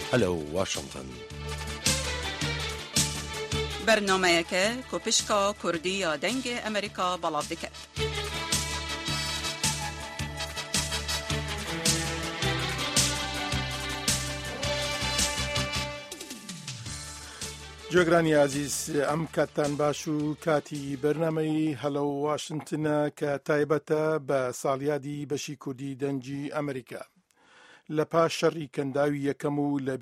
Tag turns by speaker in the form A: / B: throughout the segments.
A: هەلو واشنطن
B: بەرنمەیەکە کۆپشکا کوردی یا دەنگ ئەمریکا بەڵاو دەکات.
C: جۆگرانی عزیز ئەم کاتتان باش و کاتی بەرنمەی هەلو واشنتنە کە تایبەتە بە ساڵیادی بەشی کوردی دەنگی ئەمریکا لە پاش شەڕی کەنداوی یەکەم و لە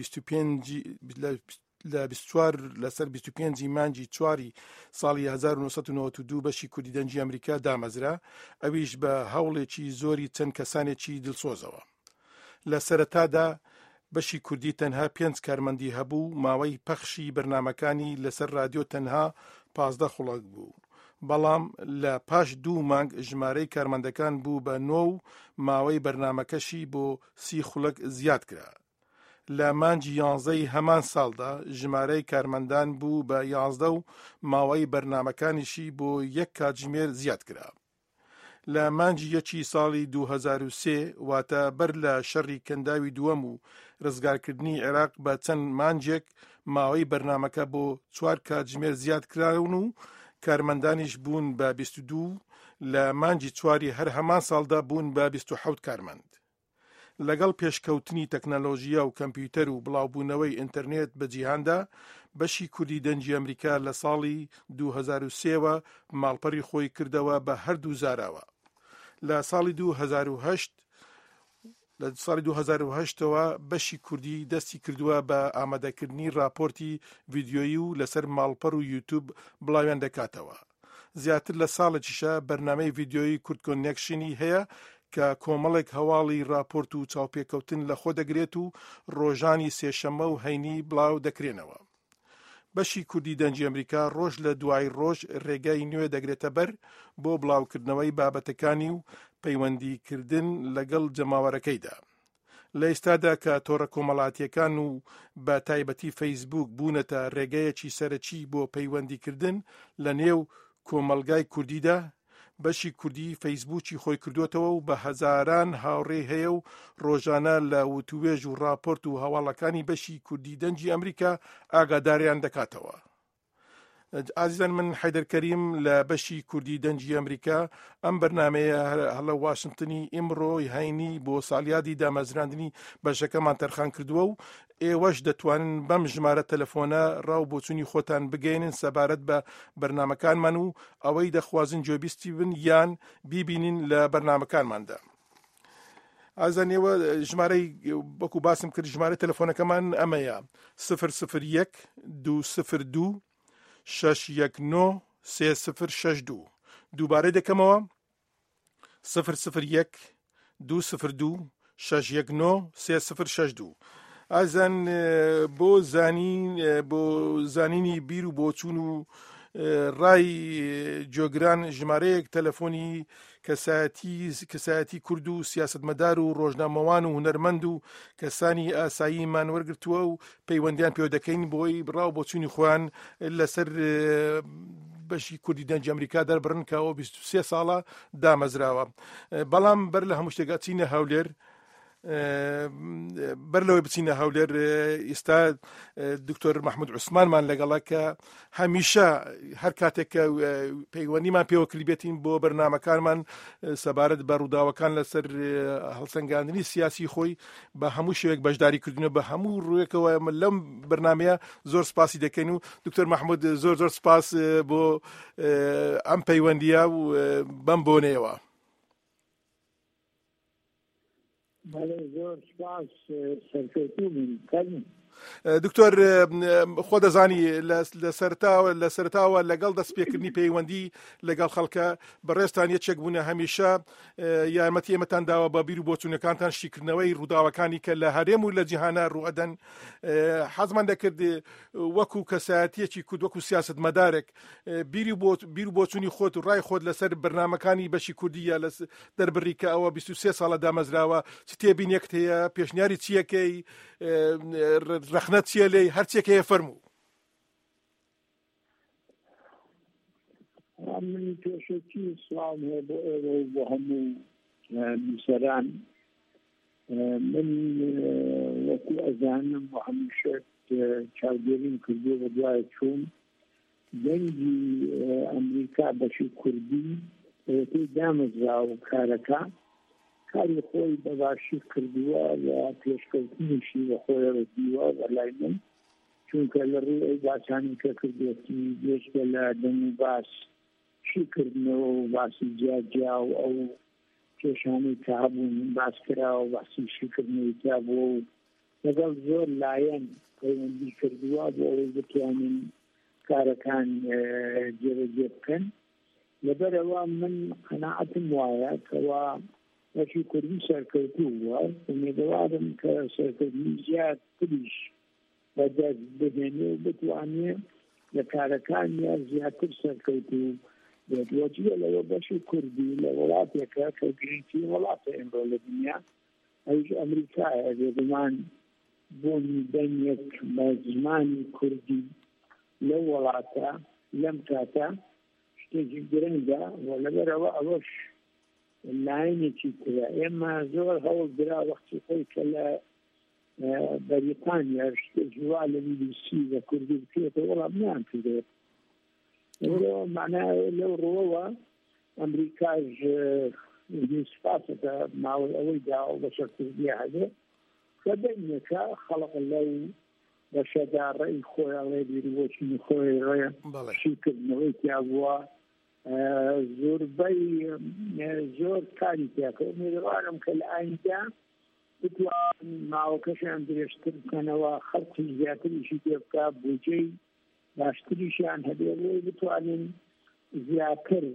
C: 24 لەسەر 25 مانگی چواری ساڵی 1992 بەشی کوردی دەنگی ئەمریکا دامەزرا، ئەویش بە هەوڵێکی زۆری چەند کەسانێکی دڵسۆزەوە. لە سەرەتادا بەشی کوردی تەنها 5 کارمەندی هەبوو، ماوەی پەخشی بەرنامەکانی لەسەر رادیۆ تەنها 15 خوڵک بوو، بەڵام لە پاش 2 مانگ ژمارەی کارمەندەکان بوو بە 9 و ماوەی بەرنامەکەشی بۆ 30 خوڵک زیاد کرا. لە مانگی 11 هەمان ساڵدا ژمارەی کارمەندان بوو بە 11 و ماوەی بەرنامەکانیشی بۆ 1 کاتژمێر زیاد کرا. لە مانگی یەکی ساڵی 2003 واتە بەر لە شەڕی کەنداوی دووەم و ڕزگارکردنی عێراق بە چەند مانجێک ماوەی بەرنامەکە بۆ 4 کاتژمێر زیاد کراون و کارمەندانیش بوون بە 22. لە مانگی چواری هەر هەمان ساڵدا بوون بە 27 کارمەند. لەگەڵ پێشکەوتنی تەکنەلۆژیا و کەمپیوتەر و بڵاوبوونەوەی ئینتەرنێت بە جیهاندا، بەشی کوردی دەنگی ئەمریکا لە ساڵی 2003ەوە ماڵپەڕی خۆی کردەوە بە هەردوو زاراوە. لە ساڵی 2008ەوە بەشی کوردی دەستی کردووە بە ئامادەکردنی راپۆرتی ڤیدیۆیی و لەسەر ماڵپەڕ و یوتیوب بڵاویان دەکاتەوە. زیاتر لە ساڵێکیشە بەرنامەی ڤیدیۆیی کورد کۆنێکشنی هەیە کە کۆمەڵێک هەواڵی راپۆرت و چاوپێکەوتن لە خۆ دەگرێت و ڕۆژانی سێشەمە و هەینی بڵاو دەکرێنەوە. بەشی کوردی دەنگی ئەمریکا ڕۆژ لە دوای ڕۆژ ڕێگای نوێ دەگرێتە بەر بۆ بڵاوکردنەوەی بابەتەکانی و پەیوەندیکردن لەگەڵ جەماوەرەکەیدا. لە ئێستادا کە تۆڕە کۆمەڵاتیەکان و بە تایبەتی فەیسبوک بوونەتە ڕێگەیەکی سەرەکی بۆ پەیوەندیکردن لە نێو کۆمەلگای کوردیدا، بەشی کوردی فەیسبوکی خۆی کردوێتەوە و بە هەزاران هاوڕێ هەیە و ڕۆژانە لە وتوێژ و راپۆرت و هەواڵەکانی بەشی کوردی دەنگی ئەمریکا ئاگاداریان دەکاتەوە. ئازیزان، من حەیدەر کەریم لە بەشی کوردی دەنگی ئەمریکا ئەم بەرنامەیە هەڵە واشنتنی ئیمڕۆی هەینی بۆ ساڵیادی دامەزراندنی بەشەکەمان تەرخان کردووە و ئێوەش دەتوانن بەم ژمارە تەلەفۆنە ڕاو بۆچوونی خۆتان بگەێنن سەبارەت بە بەرنامەکانمان و ئەوەی دەخوازن جۆبیستی بن یان بیبینین لە بەرنامەکانماندا. ئازانەوە ژمارەی وەکو باسم کرد ژمارە تەلەفۆنەکەمان ئەمەیە 001 202 619 3062. دووبارە دەکەمەوە 001 202 619 3062. ئازان بۆ زانینی بیر و بۆچوون و ڕای جۆگران ژمارەیەک تەلەفۆنی کەسایەتی کورد و سیاسەتمەدار و ڕۆژنامەوان و هونەرمەند و کەسانی ئاساییمان وەرگرتووە و پەیوەندیان پێوە دەکەین بۆی بڕاو بۆچوونی خۆیان لەسەر بەشی کوردی دەنگی ئەمریکا دەربڕن کە ئەوە 23 ساڵە دامەزراوە. بەڵام بەر لە هەموو شتێکا چینە هەولێر، بەر لەوەی بچینە هەولێر، ئێستا دکتۆر مەحموود عوسمانمان لەگەڵا کە هەمیشە هەر کاتێک کە پەیوەندیمان پێوە کلیبێتین بۆ بەرنامەکانمان سەبارەت بە ڕووداوەکان لەسەر هەڵسەنگاندنی سیاسی خۆی بە هەموو شێوەیەک بەشداریکردنە بە هەموو ڕوویەکەوە لەم بەرنامەیە زۆر سپاسی دەکەین و دکتۆر مەحموود زۆر سپاس بۆ ئەم پەیوەندیە و بەم بۆنەیەوە.
D: زۆر سپاس سەرکەوتوو بن.
C: دکتۆر، خۆ دەزانی لە سەرتاوە لەگەڵ دەستپێکردنی پەیوەندی لەگەڵ خەڵکە بەڕێستان یەکێک بوونە هەمیشە یارمەتی ئێمەتان داوە بە بیر و بۆچوونەکانتان شیکردنەوەی ڕووداوەکانی کە لە هەرێم و لە جیهانە ڕوئەدەن. حەزمان دەکرد وەکو کەسایەتیەکی کورد، وەکو سیاسەتمەدارێک بیر و بۆچوونی خۆت و ڕای خۆت لەسەر بەرنامەکانی بەشی کوردیە لە دەربڕی کە ئەوە 23 ساڵە دامەزراوە، چ تێبینێکت هەیە؟ پێشنیاری چیەکەی؟ ڕەخنەت چیە لێی؟ هەرچێک هەیە فەرموو.
D: من پێشەکی سڵام هەیە بۆ ئێوە و بۆ هەموو نووسەران. من وەکو ئەزانم و هەمیشە چاودێریم کردو بە دوایە چوون دەنگی ئەمریکا بەشی کوردی ئەوەتەی دامەزرا و کارەکە کاری خۆی بەباشی کردووە لە پێشکەوتنیشی بە خۆیەوە دیوە بەلای من چونکە لە ڕووی ئەو باسانی کە کردوەتی گەشتە لە دەنگ و باس شیکردنەوە و باسی جیاجیا و ئەو کێشانەی کە هەبوون باس کراوە باسی شیکردنەوەی تا بووە و لەگەڵ زۆر لایەن پەیوەندی کردووە بۆ ئەوەی بتوانین کارەکان جێبەجێ بکەن لەبەرەوە من قەناعەتم وایە کەوا بەشی کوردی سەرکەوتوو بووە ئومێدەوارم کە سەرکەوتنی زیاتریش بەدەست بهێنێ و بتوانێ لە کارەکانیان زیاتر سەرکەوتوو بێت وەجیە لەوە بەشی کوردی لە وڵاتێکە کە گرنگی وڵاتە ئێمڕۆ لە دنیا ئەوش ئەمریکایە بێگومان بۆنی دەنگێک بە زمانی کوردی لەو وڵاتە لەم کاتە شتێکی گرنگە و لەبەرەوە ئەوەش لایەنێکی ترە ئێمە زۆر هەوڵ درا وەختی خۆی کە لە بەریتانیا شتێکی وا لە BBC بە کوردی بکرێتەوە وەڵام نیان کردێت معناه لەو ڕۆوە ئەمریکاش سپاسەکە ماوەی ئەوەی داوە بەشە کوردیە هەبێ کە بینەکە خەڵق لەو بەشەدا ڕێی خۆیاڵێ بیربۆچینی خۆی ڕێ شیکردنەوەی تیا بووە زۆربەی زۆر کاری تیاکە ئومێدوارم کە لە ئایندا بتوانن ماوەکەشیان درێژتر بکەنەوە خەڵکی زیاتریشی پێ بکە بودجەی باشتریشیان هەبێ بۆی بتوانین زیاتر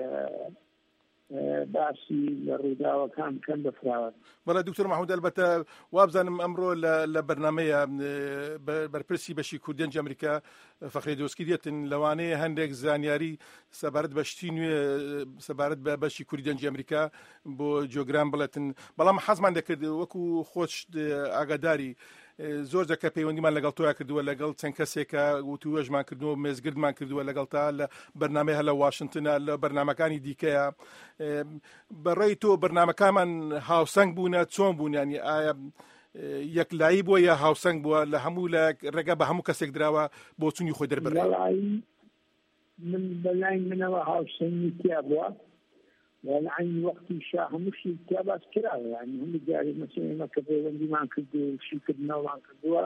D: باسی لە ڕووداوەکان کەم بفراون.
C: بەڵێ دکتۆر مەحموود ئەلبەتە وابزانم ئەمڕۆ لە بەرنامەیە بەرپرسی بەشی کوردی هەنگی ئەمریکا فەخری دۆسکی دێتن لەوانەیە هەندێک زانیاری سەبارەت بە شتی نوێ سەبارەت بە بەشی کوردی هەنگی ئەمریکا بۆ جۆگران بڵێتن بەڵام حەزمان دەکرد وەکو خۆش ئاگاداری زۆر جەکە پەیوەندیمان لەگەڵ تۆیا کردووە لەگەڵ چەند کەسێکە وتووەژمان کردووە مێزگردمان کردووە لەگەڵ تا لە بەرنامەیە هە لە واشنگتنە لە بەرنامەکانی دیکەیە بەڕێی تۆ بەرنامەکانمان هاوسەنگ بوونە چۆن بوون ینی ئایا یەکلایی بووە یا هاوسەنگ بووە لە هەموو لە ڕێگە بە هەموو کەسێک دراوە بۆ چوونی خۆی دەربڕێ
D: من بەلای منەوە هاوسەنگی تیا بووە والعين وقتی شاه هەمووشی تیا باس کراوە یعنی هەموو جارێ مەسەڵەن کە پەیوەندیمان کردو و شیکردنەوەمان کردووە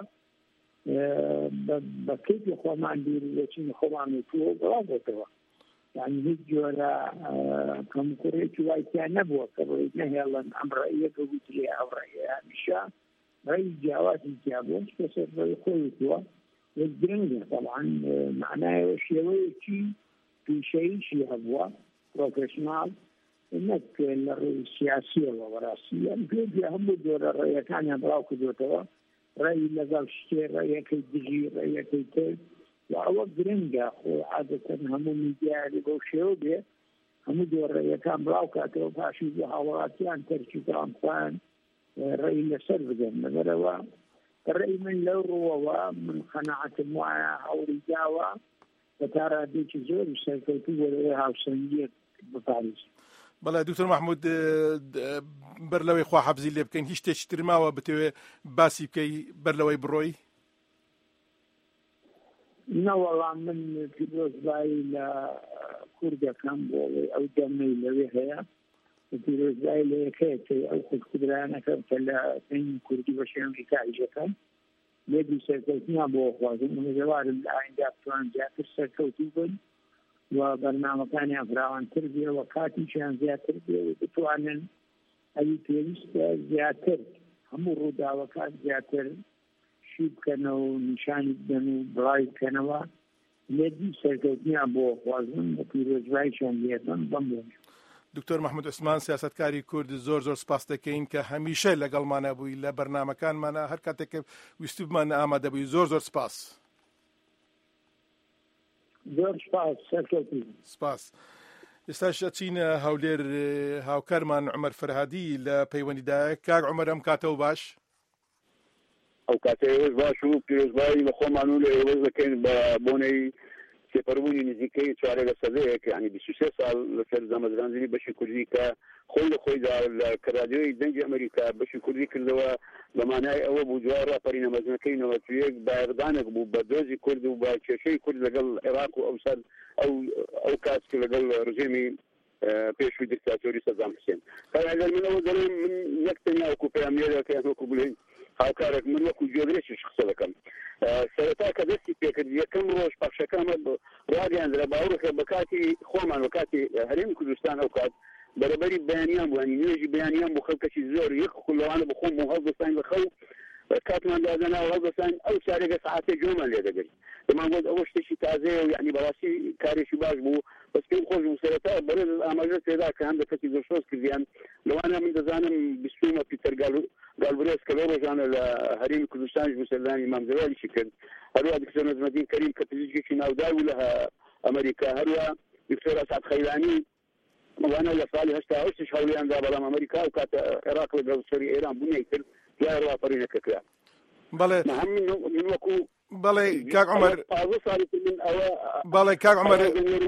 D: بە کەیفی خۆمان بیرچینی خۆمان وتووە بڵاو بۆتەوە یعنی هیچ جۆرە کەمکوڕێکی وای تیا نەبووە کە بڵێ نەهێڵن ئەم ڕێیەکە وترێ ئەو ڕێیە هەمیشە ڕێی جیاوازی تیا بووە کەسێک ڕێی خۆی وتووە گرنگە طبعا معنایەوە شێوەیەکی پیشەییشی هەبووە پرۆفێشناڵ نەک لە ڕێی سیاسیەوە بەڕاستی ئەم پێی هەموو جۆرە ڕێیەکانیان بڵاو کردوێتەوە ڕێی لەگەڵ شتێ ڕێیەکەی دژی ڕێیەکەی تر و ئەوە گرنگە خۆ عادەتەن هەموو میدیاری بەو شێوە بێ هەموو جۆرە ڕێیەکان بڵاو کاتەوە پاشی بۆ هاوڵاتیان تەرکیبان خوان ڕێی لەسەر بدەن لەبەرەوە ڕێی من لەو ڕۆوەوە من قەناعەتم وایە هەوڵی داوە بە تا ڕادێکی زۆری سەرکەوتوو بۆ لەوەی هاوسەنگیەک بپارێزین.
C: بەڵێ دکتۆر مەحموود بەر لەوەی خواحەفزی لێ بکەین هیچ شتێکی تر ماوە بتەوێ باسی بکەی بەر لەوەی بڕۆی؟
D: نەوەڵام من پیرۆزبایی لە کوردەکەم بۆ ئەو دەمەی لەوێ هەیە پیرۆزبایی لە یەکەیەکەی ئەو خودکوبرانەکەم کە لە دەنگی کوردی بەشی ئەمریکا ئیژەکەم لێبی سەرکەوتنیان بۆ خوازم ئومێدەوارم لە ئایندا بتوان زیاتر سەرکەوتوو بن و بەرنامەکانیان فراوانتر بێ و کاتیشیان زیاتر بێ و بتوانن ئەوی پێویستە زیاتر هەموو ڕووداوەکان زیاتر شی بکەنەوە و نیشانی بدەن و بڵاوی بکەنەوە لێبی سەرکەوتنیان بۆ خوازم و پیرۆزباییشیان لێدەن بەمبوون.
C: دکتۆر مەحموود عوسمان سیاسەتکاری کورد زۆر زۆر سپاس دەکەین کە هەمیشە لەگەڵمانە بووی لە بەرنامەکانمانە هەر کاتێک ویستوبمان ئامادە بووی زۆر زۆر سپاس.
D: زۆر سپاس سەرکەوتوو.
C: سپاس. ئێستاش ئەچینە هەولێر هاوکارمان عومەر فەرهادی لە پەیوەندیدایە. کاک عومەر ئەم کاتەوە باش؟
A: ئەو کاتە ئێوەش باش و پیرۆزبایی لە خۆمان و لە ئێوەش دەکەین بە بۆنەی تێپەڕبوونی نزیکەی 4 سەدەیەک یعنی 23 ساڵ لەسەر زەمەزراندنی بەشی کوردی کە خۆی لە خۆیدا کە رادیۆی دەنگی ئەمریکا بەشی کوردی کردەوە بە مانای ئەوە بوو دوای ڕاپەڕینە مەزنەکەی 91 باەردانێک بوو بە دۆزی کورد و بە کێشەی کورد لەگەڵ عێراق و ئەو کات کە لەگەڵ ڕژێمی پێشووی دیکتاتۆری سەدام حوسێن هەر منەوە دەڵێم من یەک تەنیا وەکو پەیامبەرێک کە وەکو بڵێن هاوکارێک من وەکو جۆگرێکیش قسە دەکەم سەرەتا کە دەستی پێکرد یەکەم ڕۆژ پەخشەکەمە ڕادیاندرا باوەڕێکە بە کاتی خۆمان وە کاتی هەرێمی کوردستان ئەو کات بەرەبەری بەیانیان بووانی نوێژی بەیانیان بۆ خەڵکەشی زۆر یەک خولەوانە بخۆم و هەڵدەستان لە خەو کاتمان دادەنا و هەڵدەستان ئەو چارێکە سەعاتێ جۆمان لێ دەگەی دەمان گوت ئەوە شتێکی تازەیە و یعنی بەڕاستی کارێکی باش بوو بەس پێم خۆش بوو سەرەتا بەرز ئاماژە پێدا کە هەندێک کەسی زۆرشۆز کردیان لەوانە من دەزانم بیستومە پیتەر گالبرێس کە لەو ڕۆژانە لە هەرێمی کوردستانیش بوو مامزەوالیشی کرد هەروە دکتۆر نەجمەدین کەریم کە پزیشکێکی ناودار بوو لە ئەمریکا هەروە دکتۆر ئەسعەد خەیلانی وانا لە ساڵی 88 هەوڵیاندا بەڵام ئەمریکا و کاتە عێراق لەگەڵ سەری ئێران بوونی کرد دوای ڕاپەڕینەکە کرا
C: بەڵێ
A: من وەکو
C: بەڵێ کاک عومەر بەڵێ کاک عومەر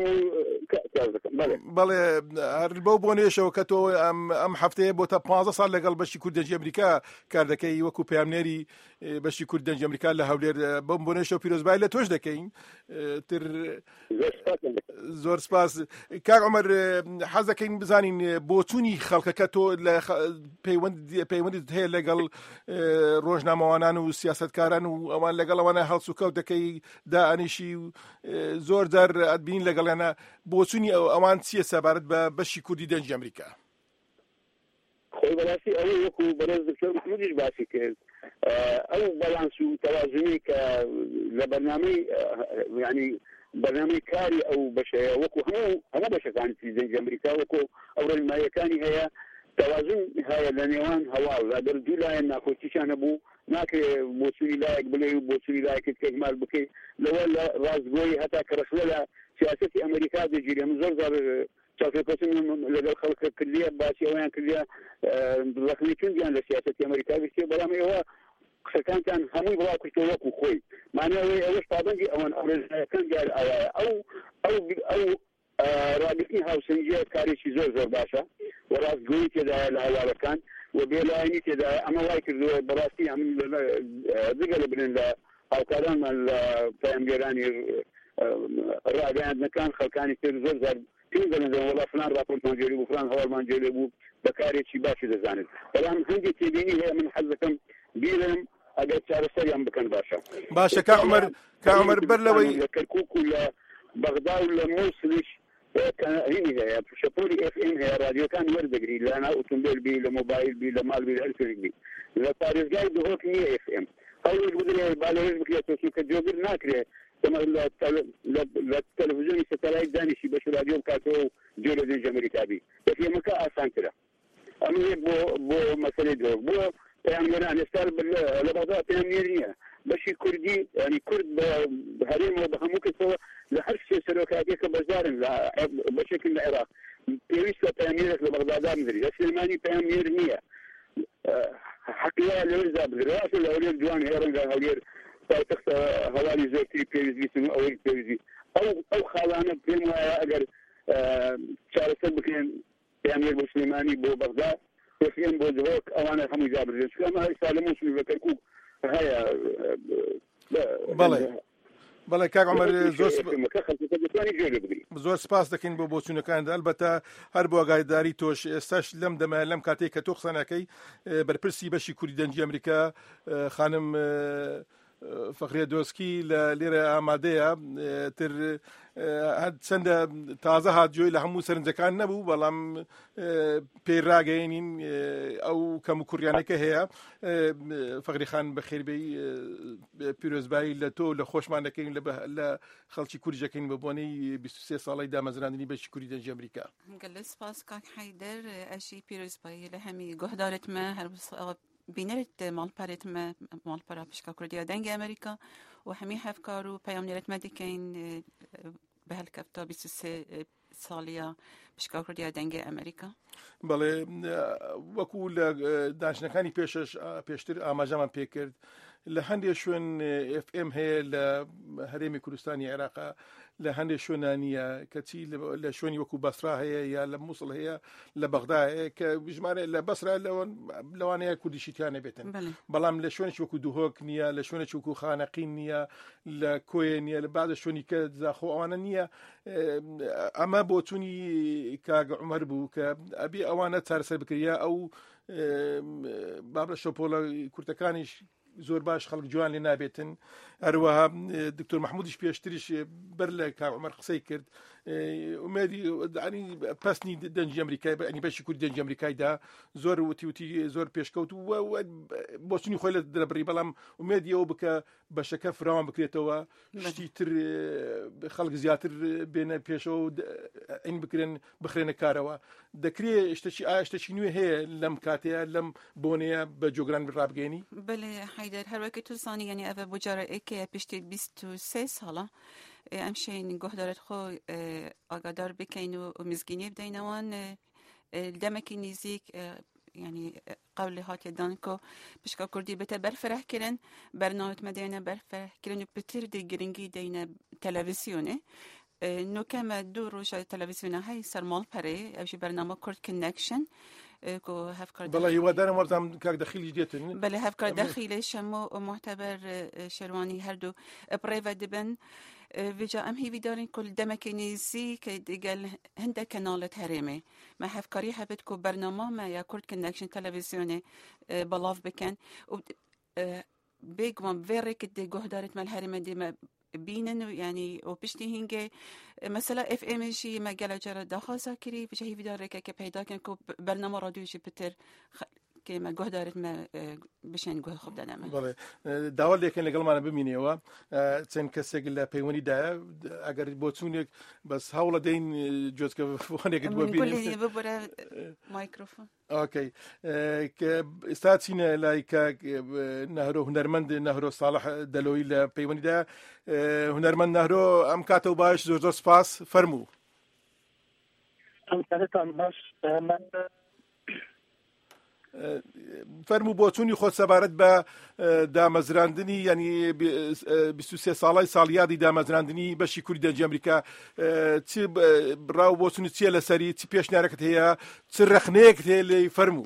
C: بەڵێ هەر بەو بۆنێشەوە کە تۆ ئەم هەفتەیە بۆتە 15 ساڵ لەگەڵ بەشی کوردەنجی ئەمریکا کار دەکەی وەکو پەیامنێری بەشی کوردەنجی ئەمریکا لە هەولێر بەم بۆنێشەوە پیرۆزبای لە تۆش دەکەین تر زۆر سپاس کاک عومەر حەز دەکەین بزانین بۆچوونی خەڵکەکە تۆ لە پەیوەندیت هەیە لەگەڵ ڕۆژنامەوانان و سیاسەتکاران و ئەوان لەگەڵ ئەوانە هەڵس و کەوت دەکەی دائانیشی و زۆر جار ئەتبین لەگەڵیانە بۆچوونی ئەوان چییە سەبارەت بە بەشی کوردی دەنجی ئەمریکا
A: خۆی بەڕاستی ئەوە وەکو بەڕێز دکتۆر محمودیش باسی کرد ئەو بەڵانس و تەوازنی کە لە بەرنامەی یعنی بەرنامەی کاری ئەو بەشەیە وەکو هەموو بەشەکانی دەنجی ئەمریکا وەکو ئەو ڕێنماییەکانی هەیە توازن هەیە لە نێوان هەواڵ ئەگەر دوو لایەن ناخۆشیشانە بوو ناکرێت بۆچوونی لایەک بڵێ و بۆچوونی لایەکت کە ئیهمال بکەیت لەوە لە ڕاستگۆیی هەتا کە ڕەشوە لە سیاسەتی ئەمریکا دەگیرێ من زۆر جار چاوپێکەوتن لەگەڵ خەڵکە کردیە باسی ئەویان کردیە ڕەخنەکردیان لە سیاسەتی ئەمریکا گرتیە بەڵام ئێوە قسەکانتان هەمووی بڵاو کردەوە وەکو خۆی مانەوەی ئەوەش پابەندی ئەوان ئەڕێژەکان دیار ئەو ڕابطنی هاوسەنگیە کارێکی زۆر زۆر باشە و ڕاستگۆیی تێدایە لە هەواڵەکان و بێلایەنی تێدایە ئەمە وای کردووە بەڕاستی ئەمن دگە لە بنن لە هاوکارانمان لە پەیامگەرانی ڕاگەیاندنەکان خەڵکانی تر زۆر زار پێ دەڵێن وەڵا فلان راپۆرتمان جێری بوو فلان هەواڵمان جێری بوو بەکارێکی باشی دەزانێت بەڵام هەندێک تێبینی هەیە من حەز دەکەم بیرم ئەگەر چارەسەریان بکەن
C: باشە کاک عومەر بەر لەوەی
A: لە کەرکووک و لە بەغدا و لە مووسڵیش هینی هەیە شەپۆلی FM هەیە رادیۆکان وەردەگری لە ناو ئۆتۆمبیل بی لە مۆبایل بی لە ماڵ بی لە هەر شوێنێک بی لە پارێزگای دهۆک نییە FM هەوڵێک بدرێ بالەوێژ بکرێتەوە کە جۆگر ناکرێت لە تەلەڤیزیۆنی سەتەلایت دانیشی بەش رادیۆ بکاتەوە و جۆ لە دەنجی ئەمریکا بی FMەکە ئاسانترە ئەمە یەک بۆ مەسەلەی دۆک بۆ پەیامگەران ئێستا لە بەغدا پەیامگەر نییە بەشی کوردی ینی کورد بە هەرێمەوە بە هەموو کەسەوە لە هەر شتێ سەرۆکاتێکە بەشدارن لە بەشێکن لە عێراق پێویستە پەیامگەرێک لە بەغدادا بنێری لە سلێمانی پەیامگەر نییە حەقیقەت لەوێدا بدرێت لە هەولێر جوان هەیە ڕەنگە هەولێر پایتەختە هەواڵی زۆرتری پێویستن و ئەوەی پێویستی ئەو خاڵانە پێم وایە ئەگەر چارەسەر بکرێن پەیامگەر بۆ سلێمانی بۆ بەغدا FM بۆ دهۆک ئەوانە هەمووی جابرێت چکە ئەمە ئێستا لە مووسڵی بە کەرکووک هەیە
C: بەڵێ کاک عومەر زۆر سپاس دەکەین بۆ بۆچوونەکاندا ئەلبەتە هەر بۆ ئاگاداری تۆش ئێستاش لەم دەمە لەم کاتێک کە تۆ قسەنەکەی بەرپرسی بەشی کوردی دەنجی ئەمریکا خانم فەخریە دۆسکی لە لێرە ئامادەیە تر چەندە تازە هاتجۆی لە هەموو سەرنجەکان نەبوو بەڵام پێی ڕاگەیەنین ئەو کەم و کوڕیانەکە هەیە فەخری خان بەخێربەی پیرۆزبایی لە تۆ لە خۆشمان دەکەین لە خەڵکی کوردیەکەین بە بۆنەی 23 ساڵی دامەزراندنی بەشی کوردی دەنجی ئەمریکا
B: گەلە سپاس کاک حەیدەر ئەشی پیرۆزبایی لە هەمی گۆهدارتمە هەر بینرت مالپەرێتمە مالپەرا پشکا کوردیا دەنگی ئەمریکا و هەمی هەفکار و پەیامنێرتمە دەکەین بە هەلکەفتا 23 ساڵیە پشکا کوردیا دەنگی ئەمریکا
C: بەڵێ وەکو لە دانیشتنەکانی پێشتر ئاماژەمان پێ کرد لە هەندێک شوێن FM هەیە لە هەرێمی کوردستانی عێراق لە هەندێک شوێنانیە کەچی لە شوێنی وەکو بەسرا هەیە یا لە مووسڵ هەیە لە بەغدا هەیە کە ژمارە لە بەسرا لەوانەیە کوردیشیتیانە بێتن بەڵام لە شوێنێکی وەکو دوهۆک نییە لە شوێنێکی وەکو خانەقین نییە لە کۆیە نییە لە بعضە شوێنی کە زاخۆ ئەوانە نییە ئەمە بۆ چوونی کاگە عومەر بوو کە ئەبێ ئەوانە چارەسەر بکریا ئەو بابە شۆپۆلە کورتەکانیش زۆر باش خەڵک جوان لێ نابێتن هەروەها دکتۆر محمودیش پێشتریش بەر لە کاک عومەر قسەی کرد ئومێدی پەسنی دەنجی ئەمریکای بەنی بەشی کوردی دەنجی ئەمریکایدا زۆر وتی زۆر پێشکەوت بۆچنی خۆی لە درەبڕی بەڵام ئومێدی ئەوە بکە بەشەکە فراوان بکرێتەوە شتی تر خەڵک زیاتر بێنە پێشەوە ئین بکرێن بخرێنە کارەوە دەکرێت شتێکی نوێ هەیە لەم کاتەیە لەم بۆنەیە بە جۆگران ڕابگەێنی
B: بەڵێ حیدەر هەروەکە تو زانی یعنی ئەوە بجارەیەکە پشتی 23 ساڵە ئەم شین گۆهدارت خۆ ئاگادار بکەین و مزگینی بدەینەوان دەمەکی نزیک يعني قول هاتي دانكو بشكا كردي بتا برفرح كرن برنامج مدينة برفرح كرن بتر دي جرينجي دينا تلفزيوني نو كما دورو شا تلفزيون هاي سرمال بري او شي برنامج كورد كونكشن كو هفكر
C: والله هو دانا مرتام كاك دخيل جديتن
B: بله هفكر دخيل شمو معتبر شرواني هردو بريفا دبن ویجا ام هی دارین کل دمکنیزی که دیگه هنده کانالت هرمه ما هفکاری هبت کو برنامه ما یا کرد کنکشن تلویزیونه بلاف بکن و بگم وری که دی گهدارت مال هرمه دی ما بینن يعني وبشتي هنجي مثلا اف ام شي مجال جرى دخل كري بجا هي فيديو ركا بيدا كان كو برنامج راديو شي بتر كما جهدارت ما بشين جه خب دنا
C: بله داول لكن لقل ما نبميني هو تن كسجل بيوني دا أجر بوتونك بس هؤلاء دين جزء كفواني قد
B: ببيني كل ببرة مايكروفون
C: اوكي كاستاتينا لايك نهرو هنرمند نهرو صالح دلوي لبيوني دا هنرمند نهرو ام كاتو باش زور سپاس فرمو
E: ام كاتو باش
C: فرمو بۆچوونی خۆت سەبارەت بە دامەزراندنی ینی 23 ساڵای ساڵیادی دامەزراندنی بەشی کوردی دەنجی ئەمریکا چی ڕاو بۆچوونی چیە لەسەری چی پێشنیارەکەت هەیە چ رەخنەیەکت هەیە لێی فەرموو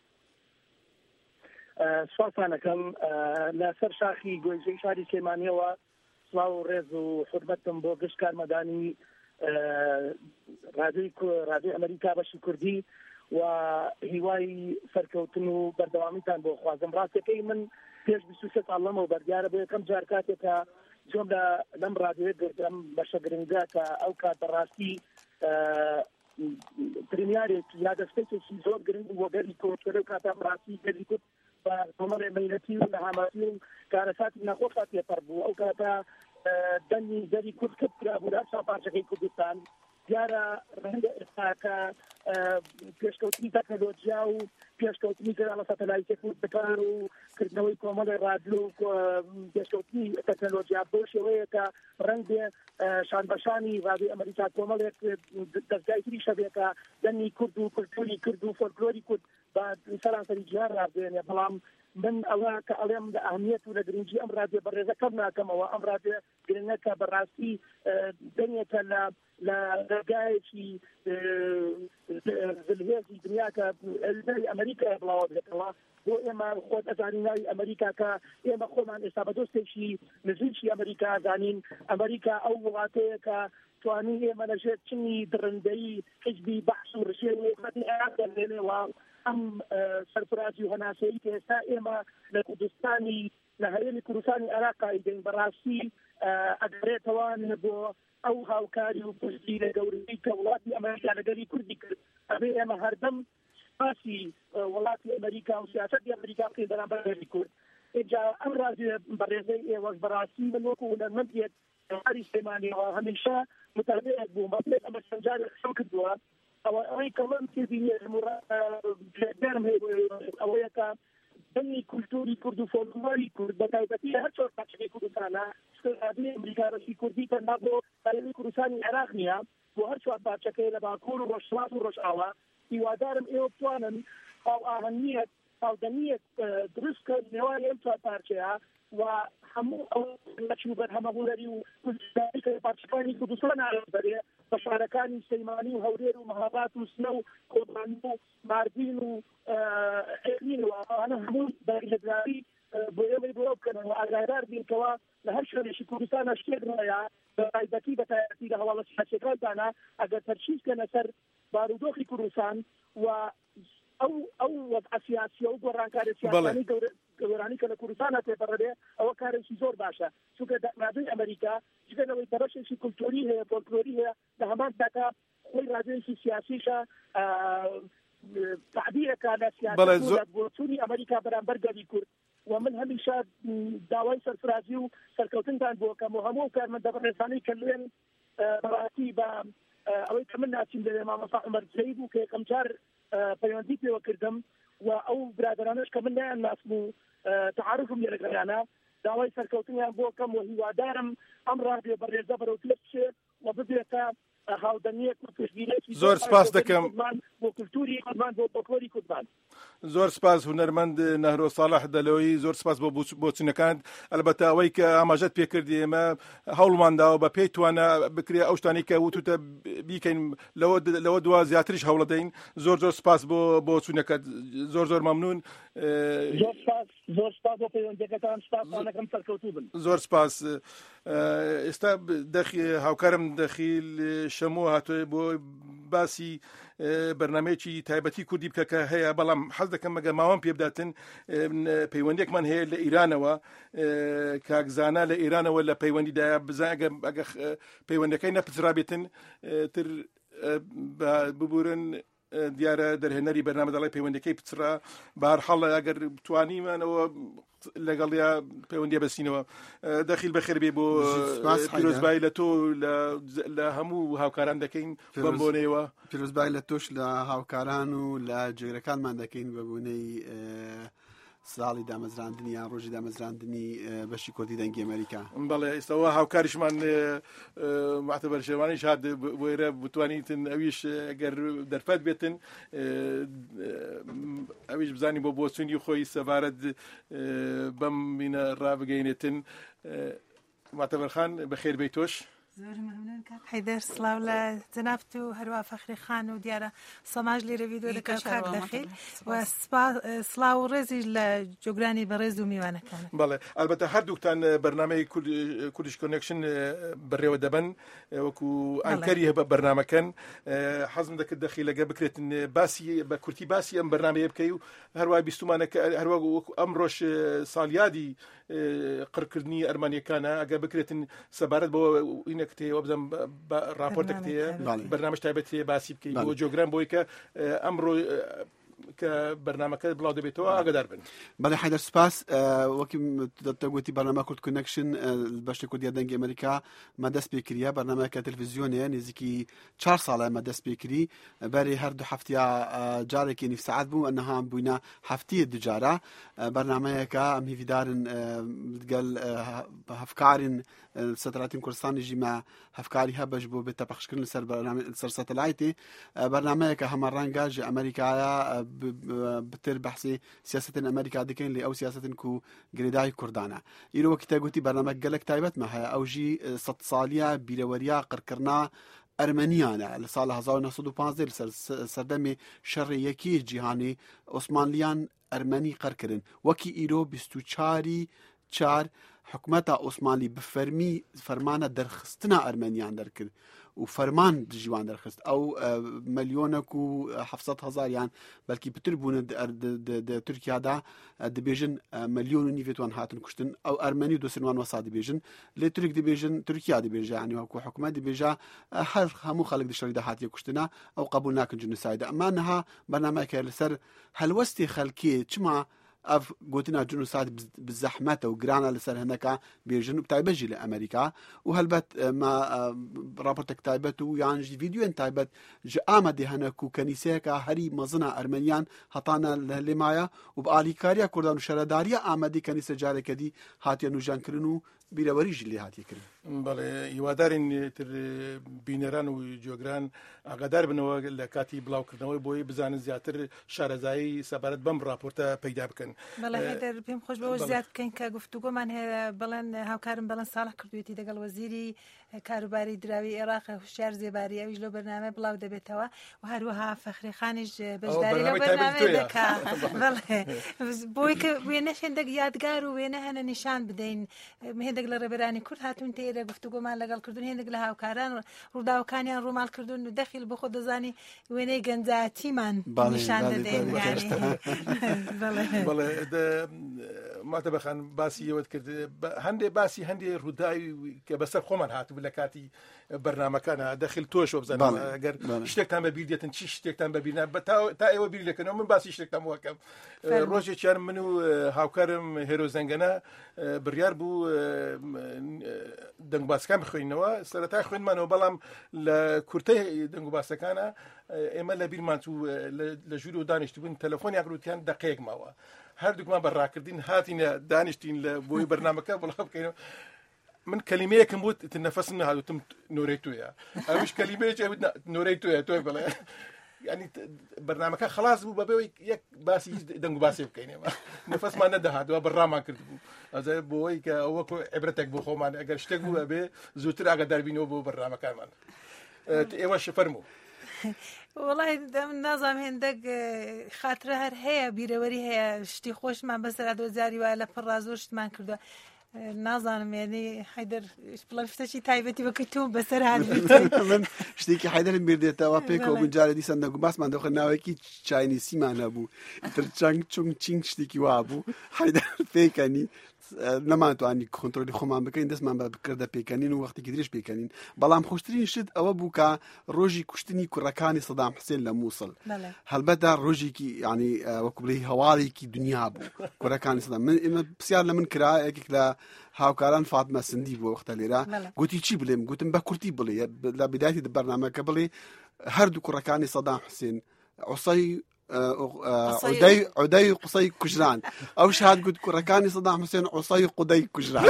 E: سوپاسانەکەم لەسەر شاخی گۆیژەی شاری سلێمانیەوە سڵاو و ڕێز و حورمەتم بۆ گشت کارمەدانی رادیۆی ئەمریکا بەشی کوردی و هیوای سەرکەوتن و بەردەوامیتان بۆ خوازم ڕاستەکەی من پێش 23 ساڵ لەمەوە بەردیارە بۆ یەکەم جار کاتێکە جۆم لەم رادیۆ گرتم بەشە گرنگە کە ئەو کات بەڕاستی پرمیارێکی یا دەستپێکێکی زۆر گرنگ بۆ گەری کۆچەرە و کاتە بەڕاستی گەری کورد بە کۆمەڵێ مەیلەتی و نەهامەتی و کارەساتی نەخۆشا تێپەڕ بوو ئەو کاتە دەنگی گەری کورد کرا بوو لە پارچەکەی کوردستان دیارە ڕەنگە ئێستاکە پێشکەوتنی تەکنۆلۆژیا و پێشکەوتنی گەرانە سەتەلایتی کورد بەکار و کردنەوەی کۆمەڵی رادیۆ و پێشکەوتنی تەکنۆلۆژیا بۆ شێوەیە کە ڕەنگێ شان بەشانی رادیۆی ئەمریکا کۆمەڵێک دەستگای تریشە بێکە دەنگی کورد و کولتوری کورد و فۆلکلۆری کورد بە سەرانسەری جیهان ڕابێنێ بەڵام من ئەوە کە ئەڵێم لە ئەهمیەت و لە گرنگی ئەم رادیۆ بەڕێزە کەم ناکەمەوە ئەم رادیۆ گرنگەکە بەڕاستی دەنگێکە لە ڕێگایەکی زلهێزی دنیاکە لەری ئەمریکا بڵاوە بێتەوە بۆ ئێمە خۆت ئەزانین ناوی ئەمریکا کە ئێمە خۆمان ئێستا بە دۆستێکی نزیکی ئەمریکا ئەزانین ئەمریکا ئەو وڵاتەیە کە توانی ئێمە لەژێر چنی درڕندەیی حیزبی بەحث و ڕژێنی حکومەتی عێراق دەمێنێەوە ئەم سەرفرازی و هەناسەیی کە ئێستا ئێمە لە کوردستانی لە هەرێمی کوردستانی عێراقا ئیدەین بەڕاستی ئەگەڕێتەوە بۆ ئەو هاوکاری و پشتی لە گەورەی کە وڵاتی ئەمریکا لەگەری کوردی کرد ئەبێ ئێمە هەردەم سپاسی وڵاتی ئەمریکا و سیاسەتی ئەمریکا بکەین بەرامبەر گەری کورد ئێجا ئەم رادیۆ بەڕێزەی ئێوەش بەڕاستی من وەکو هونەرمەندێک هەری سلێمانیەوە هەمیشە متابعێک بووم بەڵێ ئەمە چەند جارێک قسەم کردووە ئەوەی کە من تێبینێ دەرم ئەوەیە کە دەنگی کولتوری کورد و فۆلکلۆری کورد بە تایبەتی هەر چۆر پارچەکەی کوردستانە رادیۆی ئەمریکا بەشی کوردی تەنها بۆ هەرێمی کوردستانی عێراق نییە بۆ هەر چوار پارچەکەی لە باکوور و ڕۆژهەڵات و ڕۆژئاوا هیوادارم ئێوە بتوانن ئاو ئاهەنگیەت هاودنیەک دروست کرد نێوان ئەم چوار پارچەیە و هەموو ئەو مەچوبەر هەمەهوەری و پارچەکانی کوردستان ئارەبەرێ بە شارەکانی سەیمانی و هەورێر و مەهاباد و سنە و کۆبانی و ماردین و ئێرین و ئەوانە هەموو بەرگەدرایی بۆ ئێمەی بۆ بکەنەوە ئاگادار بینکەوە لە هەر شوێنێکی کوردستانە شتێک نایە بە تایبەتی بە تایبەتی لە هەواڵە سیاسیەکانتانە ئەگەر تەرکیز بکەنە سەر بارودۆخی کوردستان و ئەو وەضع سیاسی و گۆڕانکاری سیاسانی گەورانی کە لە کوردستانە تێپەڕێ ئەوە کارێکی زۆر باشە چونکە رادیۆی ئەمریکا جگەلەوەی بەشێکی کولتوری هەیە فۆلکلۆری هەیە لە هەمان تاکە خۆی رادیۆیەکی سیاسیشە تعبیرەکە لە سیاست بۆ چوونی ئەمریکا بەرامبەر گەلی کورد ومن هەمیشە داوای سەرفرازی و سەرکەوتنتان بۆ کەم و هەموو کارمەندە بەڕێزانەی کە لێن بەڕاستی بە ئەوەی کە من ناچین لێ مامەسا عومەر جەید بوو کە یەکەم جار پەیوەندی پێوە کردم و ئەو برادرانش کە من نیان ناسم و تعارفم لێ لەگەڵیانە داوای سەرکەوتنیان بۆ کەم و هیوادارم ئەم ڕادیۆ بەڕێزە بەرەوتر بچێت و ببێتە هاودەنیەک و پشتگیرێکی
C: زۆر سپاس دەکەم
E: بۆ کولتوری کوردمان بۆ فۆلکلۆری کوردمان.
C: زۆر سپاس هونەرمەند نەهرۆ ساڵح دەلەوەی زۆر سپاس بۆ بۆچوونەکانت ئەلبەتە ئەوەی کە ئاماژەت پێکردی ئێمە هەوڵمانداوە بە پێی توانە بکرێ ئەو شتانی کە وتوتە بیکەین لەوە دوا زیاتریش هەوڵ دەین. زۆر سپاس بۆ چوونەکەت زۆر مەمنون.
E: زۆر سپاس بۆ پەیوەندیەکەتان سپاسانەکەم سەرکەوتوو بن.
C: زۆر سپاس. ئێستا هاوکارم دەخیل شەمۆ هاتووە بۆ باسی بەرنمەیەکی تایبەتی کوردی بکە کە هەیە بەڵام حەز دەکەم مەگە ماوەم پێ بداتن پەیوەندێکمان هەیە لە ئیرانەوە کاکزانە لە ئیرانەوە لە پەیوەندیدایە بزان ئەگە پەیوەندەکەی نەپچرابێتن تر ببورن دیارە دەرهێنەری بەرنامە دەڵی پەیوەندەکەی پچرا بەهەرحاڵ ئەگەر بتوانیمانەوە لەگەڵیا پەیوەندیە بەسینەوە. دەخیل بەخێر بێ بۆ پیرۆزبای لە تۆ لە هەموو هاوکاران دەکەین بەم بۆنەوە.
F: پیرۆزبای لە تۆش لە هاوکاران و لە جێگرەکانمان دەکەین بەبوونەی ساڵی دامەزراندنی یان ڕۆژی دامەزراندنی بەشی کۆردی دەنگی ئەمریکا.
C: بەڵێ ئێستاەوە هاوکاریشمان معتەبەر شێوانیش هات وێرە بتوانیتن ئەویش ئەگەر دەرفەت بێتن ئەویش بزانی بۆ بۆچوونی خۆی سەبارەت بەم بینە ڕابگەینێتن. معتەبەرخان بەخێر بێی تۆش.
G: زۆر مەمنون کاک حەیدەر سڵاو لە جەنابت و هەروە فەخری خان و دیارە سەماژ لێرە ڤیدیۆ دەکات کاک دەخیل و سڵاو و ڕێزی لە جۆگرانی بەڕێز و میوانەکان.
C: بەڵێ ئەلبەتە هەردووکتان بەرنامەی کوردیش کۆنێکشن بەڕێوە دەبن وەکو ئەنکەری هەبە بەرنامەکەن. حەزم دەکرد دەخیلەگە بکرێتن باسی بە کورتی باسی ئەم بەرنامەیە بکەی و هەروە بیستمانەکە هەروە وەکو ئەم ڕۆژ ساڵیادی قڕکردنی ئەرمانیەکانە ئەگە بکرێتن سەبارەت بۆ کتێەوە بزەم راپۆرتێک تەیە بەرنامەش تایبەت تێ باسی بکەی بۆ جۆگران بۆی کە ئەمڕۆ کە بەرنامەکە بڵاو دەبێتەوە ئاگادار بن.
F: بەڵێ حەیدەر سپاس. وەکی دەگوتی بەرنامە کورد کۆنێکشن بەشی کوردیە دەنگی ئەمریکا مەدەست پێکریە بەرنامەکە تەلڤیزیۆنەیە نزیکی 4 ساڵە مەدەست پێکری بەری هەردوو هەفتیا جارێکی نیف سەعات بوو ئەنەها بووینە هەفتیە دوجارە بەرنامەیەکە ئەم هیویدارن گەل هەفکارن سەتەراتین کوردستانیژی مە هەفکاری هەبەش بۆ بێتە پەخشکردن سەر سەتەلایتی بەرنامەیەکە هەمەڕەنگە ژ ئەمریکایە بتر بەحسی سیاستن ئەمریکا دەکەین لێ ئەو سیاستن و گرێدای کوردانە. ئیرۆوەکی تەگوتی بەرنامە گەلک تایبەتمە هەیە ئەوژی 100 ساڵیە بیرەوەریە قڕکردنا ئەرمەنیانە لە ساڵ 1950 سەردەمی شەڕی یەکی جیهانی عوسمانلیان ئەرمەنی قەرکردن. وەکی ئیرۆ 24 حکومەتە عوسمانی بفەرمی فەرمانە دەرخستنە ئەرمەنیان دەرکرد و فەرمان دژیوان دەرخست ئەو مەلیۆنەک و 700,000 یان بەلکی پتر بوون تورکیادا دەبێژن مەلیۆن و نیڤێتوان هاتن کوشتن ئەو ئەرمەنی دۆسنوان وەسا دەبێژن لێ تورک دەبێژن تورکیا دەبێژە ینی وەکو حکومەت دەبێژە هەر هەموو خەڵک دشەریدا هاتیە کوشتنە ئەو قبول ناکەن جنوسایدە. ئەمە نەها بەرنامەیەکە لەسەر هەلوەستی خەڵکی چما ئەف گوتنا جنوسایت بزەحمەتە و گرانە لەسەر هەندەکە بێژن و تایبەتژی لە ئەمریکا و هەلبەت راپۆرتێک تایبەت و یانژی ڤیدیۆن تایبەت ژ ئامادە هەنەک و کەنیسەیەکە هەری مەزنە ئەرمەنیان هەتانە لە لێمایە و بە ئالیکاریە کوردان و شەرەداریە ئامادەی کەنیسە جارێکەدی هاتیە نوژانکردن و بیرەوەریژی لێ هاتیەکردن.
C: بەڵێ هیوادارین تر بینەران و جۆگران ئاگادار بنەوە لە کاتی بڵاوکردنەوەی بۆی بزانن زیاتر شارەزایی سەبارەت بەم راپۆرتە پەیدا بکەن.
G: بەڵێ هەیدەر پێم خۆش بەوە زیاد بکەین کە گفتوگۆمان هەیە بەڵێن هاوکارم بەڵێن ساڵح کردوێتی دەگەڵ وەزیری کاروباری دراوی عێراق هوشیار زێباری ئەویش لەو بەرنامە بڵاو دەبێتەوە و هەروەها فەخری خانیش بەشداری لەو بەرنامە دەکات. بەڵێ بۆی کە وێنەش هێندێک یادگار و وێنە هەنە نیشان بدەین هێندێک لە ڕێبەرانی کورد هاتوون تێرە گفتوگۆمان لەگەڵ کردون هێندێک لە هاوکاران ڕووداوەکانیان ڕووماڵ کردون و دەخیل بۆ خۆ دەزانی وێنەی گەنجاتیمان نیشان دەدەین.
C: بەڵێ ماتە بەخان باسی ئێوەت کرد هەندێک باسی هەندێک ڕووداوی کە بەسەر خۆمان هاتوو لە کاتی بەرنامەکانە دەخیل تۆشەوە بزانم ئەگەر شتێکتان بەبیر دێتن چی شتێکتان بەبیرنا تا ئێوە بیر لەکەنەوە من باسی شتێکتان وەکەم. ڕۆژێکیان من و هاوکارم هێرۆ زەنگەنە بڕیار بوو دەنگباسەکان بخوێنەوە سەرەتای خوێنمانەوە بەڵام لە کورتەی دەنگباسەکانە ئێمە لە بیرمان و لە ژوور و دانیشتبوون تەلەفۆنی ئەگروتیان دقەیەک ماوە هەردووکمان بەڕاکردین هاتینە دانیشتین لە بۆی بەرنامەکە بڵاو بکەینەوە. من کەلیمەیەکم بوو نەفەسم نەهاتوتم نۆرەی تۆیە ئەوش کەلیمەیەک نۆرەی تۆیە تۆی بڵێ ینی بەرنامەکە خلاص بوو بەبێ یەک باسی دەنگ و باسی بکەینێمە نەفەسمان نەدەهاتوە بەڕامان کرد بوو ئەزە بۆی کە ئەوەکو عیبرەتێک بۆ خۆمان ئەگەر شتێک بوو ئەبێ زووتر ئاگاداربینەوە بۆ بەرنامەکانمان. ئێوە شەفەرموو
G: وڵی نازام هێندێک خاترە هەر هەیە بیرەوەری هەیە شتی خۆشمان بەسەر دۆزاری وایە لە پڕ زۆر شتمان کردووە نازانم یعنی حیدەر بڵێ شتێکی تایبەتی وەکەی تۆ بەسەر
F: من شتێکی حیدەرم بیردێتەوە پێکەوە بنجارە دیسان دەنگ و باسمان دەخە ناوێکی چاینیسیمان هەبوو تر چەنگ چونگ چینگ شتێکی وا بوو حیدەر پێکەنی نەمانتوانی کۆنتترۆلی خۆمان بکەین دەستمان بە بکردە پێکەنین و وەختی درێژ پێکەنین بەڵام خۆشترین شت ئەوە بوو کە ڕۆژی کوشتنی کوڕەکانی سەدام حوسێن لە مووسڵ هەلبەتە ڕۆژێکی ینی وەکوبلەی هەواڵێکی دنیا بوو کوڕەکانی سەدام ئێمە پرسیار لە من کرا یەکێک لە هاوکاران فاتمە سندی بۆ وەختە لێرە گوتی چی بڵێم گوتم بە کورتی بڵێ لە بدایەتی بەرنامەکە بڵێ هەردوو کوڕەکانی سەدام حوسێن عوسەی عودەی قوسەی کوژران ئەو شاد گوت کوڕەکانی سەدام حوسێن عوسەی قودەی کوژران.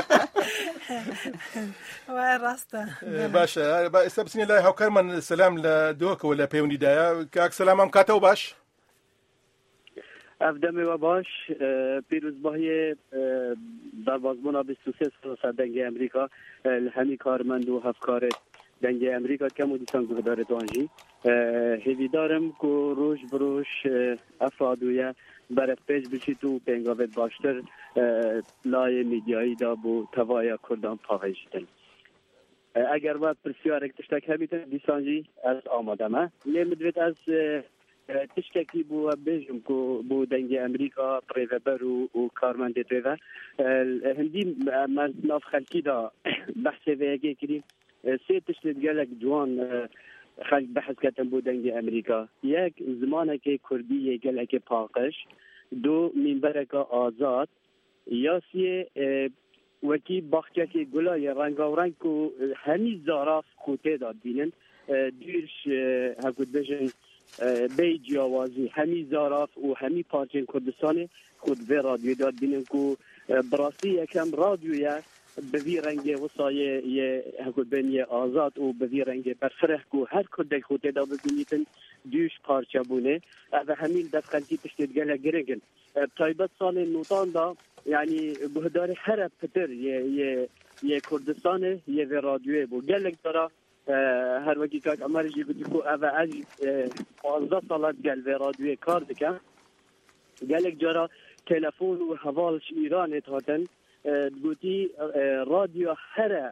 G: ڕاستە
C: باشە ئێستا بچینە لای هاوکارمان سەلام لە دۆکەوە لە پەیوەندیدایە کاک سەلام ئەم کاتەوە باش
H: ئەفدەمێوە باش پیرۆزباهی دەربازبوونا 23 سەد دەنگی ئەمریکا هەمی کارمەند و هەفکارێت دەنگی ئەمریکا کەم و دیسان گوهدارێتوانژی هێویدارم کو ڕۆژ بڕۆژ ئەفرادویە بەرەف پێش بچیت و پێنگاوێت باشتر لای میدیاییدا بۆ تەوایە کوردان پاڕێژیتن. ئەگەر وە پرسیارێک تشتێک هەبیتن دیسانجی ئەس ئامادەمە لێ بدوێت ئەس تشتێکی بووە بێژم بۆ دەنگی ئەمریکا پڕێڤەبەر و کارمەندێت رێڤە هەندی ناف خەلکیدا بەحسێڤەیەکێ کردی سێ تشتێت گەلێک جوان خەلک بەحث کردن بۆ دەنگی ئەمریکا یەک زمانێکی کوردی گەلێکی پاقش دو مینبەرێکە ئازاد یاسیێ وەکی باخچێکی گوڵایە ڕەنگاوڕەنگ و هەمی زاراف خۆ تێدا بینن دویش هەکوت بێژن بەی جیاوازی هەمی زاراف و هەمی پارچێن کوردستانی خود بێ رادیۆدا بینن و بڕاستی یەکەم رادیۆیە بەوی ڕەنگێ وسایە هەکوت بێنیە ئازاد و بەوی ڕەنگێ بەرفرەح و هەر کوردێک خۆ تێدا ببینیتن دویش پارچە بوونێ ئەvە هەمین دەستخەلکی پشتێت گەلە گرنگن تایبەت ساڵێ نوتاندا یعنی گوهداری هەرە پتر یە کوردستانê yê vê radyoyê bû gelek dara her wekî kak Emer jî gotî ku ev ez 15 salat gel vê radyoyê kar dikim gelek cara telefon û heval ji Îranê hatin gotî radyo here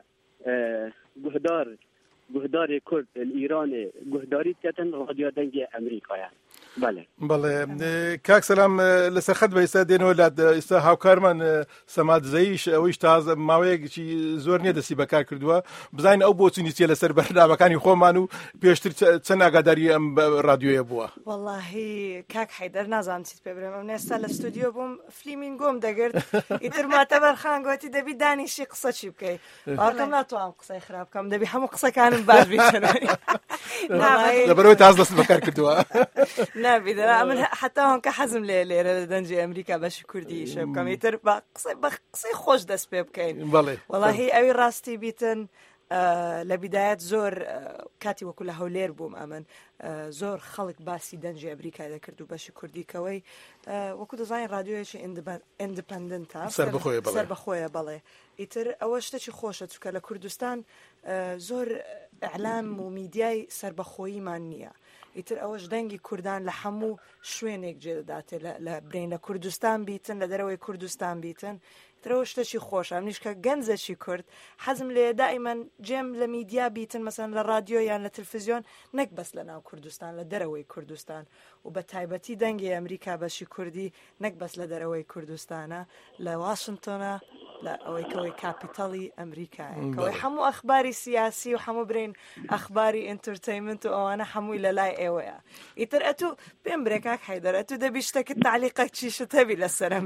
H: guhdarê Kurd Îranê guhdarî dikin radyo dengê Emerîkaya
C: بەڵێ کاک سەلام لەسەر خەت بە ئێستا دێنەوە لا ئێستا هاوکارمان سەمادزەییش ئەوەیش تازە ماوەیەکی زۆر نییە دەستی بەکار کردووە بزانین ئەو بۆچی نیچێ لەسەر بەرنامەکانی خۆمان و پێشتر چەند ئاگاداری ئەم ڕادیۆیە بووە
I: وەڵاهی کاک حەیدەر نازانم چیت پێ بڵێم ئەم ئێستا لە ستودیۆ بووم فلیمینگۆم دەگرت ئیتر ماتەبەر خان گوتی دەبی دانیشی قسە چی بکەیت ئاکەم ناتوانم قسەی خراپ بکەم دەبی هەموو قسەکانم باش بیکەن
C: لەبەرەوەی تاز دەست بەکار کردووە
I: نابێت من حتا هەن کە حەزم لێرە لە دەنجی ئەمریکا بەشی کوردی شە بکەم ئیتر بە قسەی خۆش دەست پێ بکەین وەڵاهی ئەوی ڕاستی بیتن لە بیدایەت زۆر کاتی وەکو لە هەولێر بووم ئەمن زۆر خەڵک باسی دەنجی ئەمریکا دەکرد و بەشی کوردیکەوەی وەکو دەزانین رادیۆیەکی ئیندپەندنتە سەر بەخۆیە بەڵێ ئیتر ئەوە شتێکی خۆشە چونکە لە کوردستان زۆر ئەعلام و میدیای سربەخۆییمان نییە ئیتر ئەوەش دەنگی کوردان لە هەموو شوێنێک جێدەداتێ لە برین لە کوردستان بیتن لە دەرەوەی کوردستان بیتن ترەوە شتێکی خۆشە منیش کە گەنجێکی کورد حەزم لێ دائیمەن جێم لە میدیا بیتن مەسەن لە رادیۆ یان لە تلڤیزیۆن نەک بەس لە ناو کوردستان لە دەرەوەی کوردستان و بە تایبەتی دەنگی ئەمریکا بەشی کوردی نەک بەس لە دەرەوەی کوردستانە لە واشنگتۆنە لە ئەوەی کەوەی کاپیتەڵی ئەمریکایەوەی هەموو ئەخباری سیاسی و هەموو برین ئەخباری ئینترتەینمنت و ئەوانە هەمووی لە لای ئێوەیە ئیتر ئەتوو پێم برێکاک حیدەر ئەتوو دەبی شتێکت تعلیقەک چیشت هەبی لەسەرە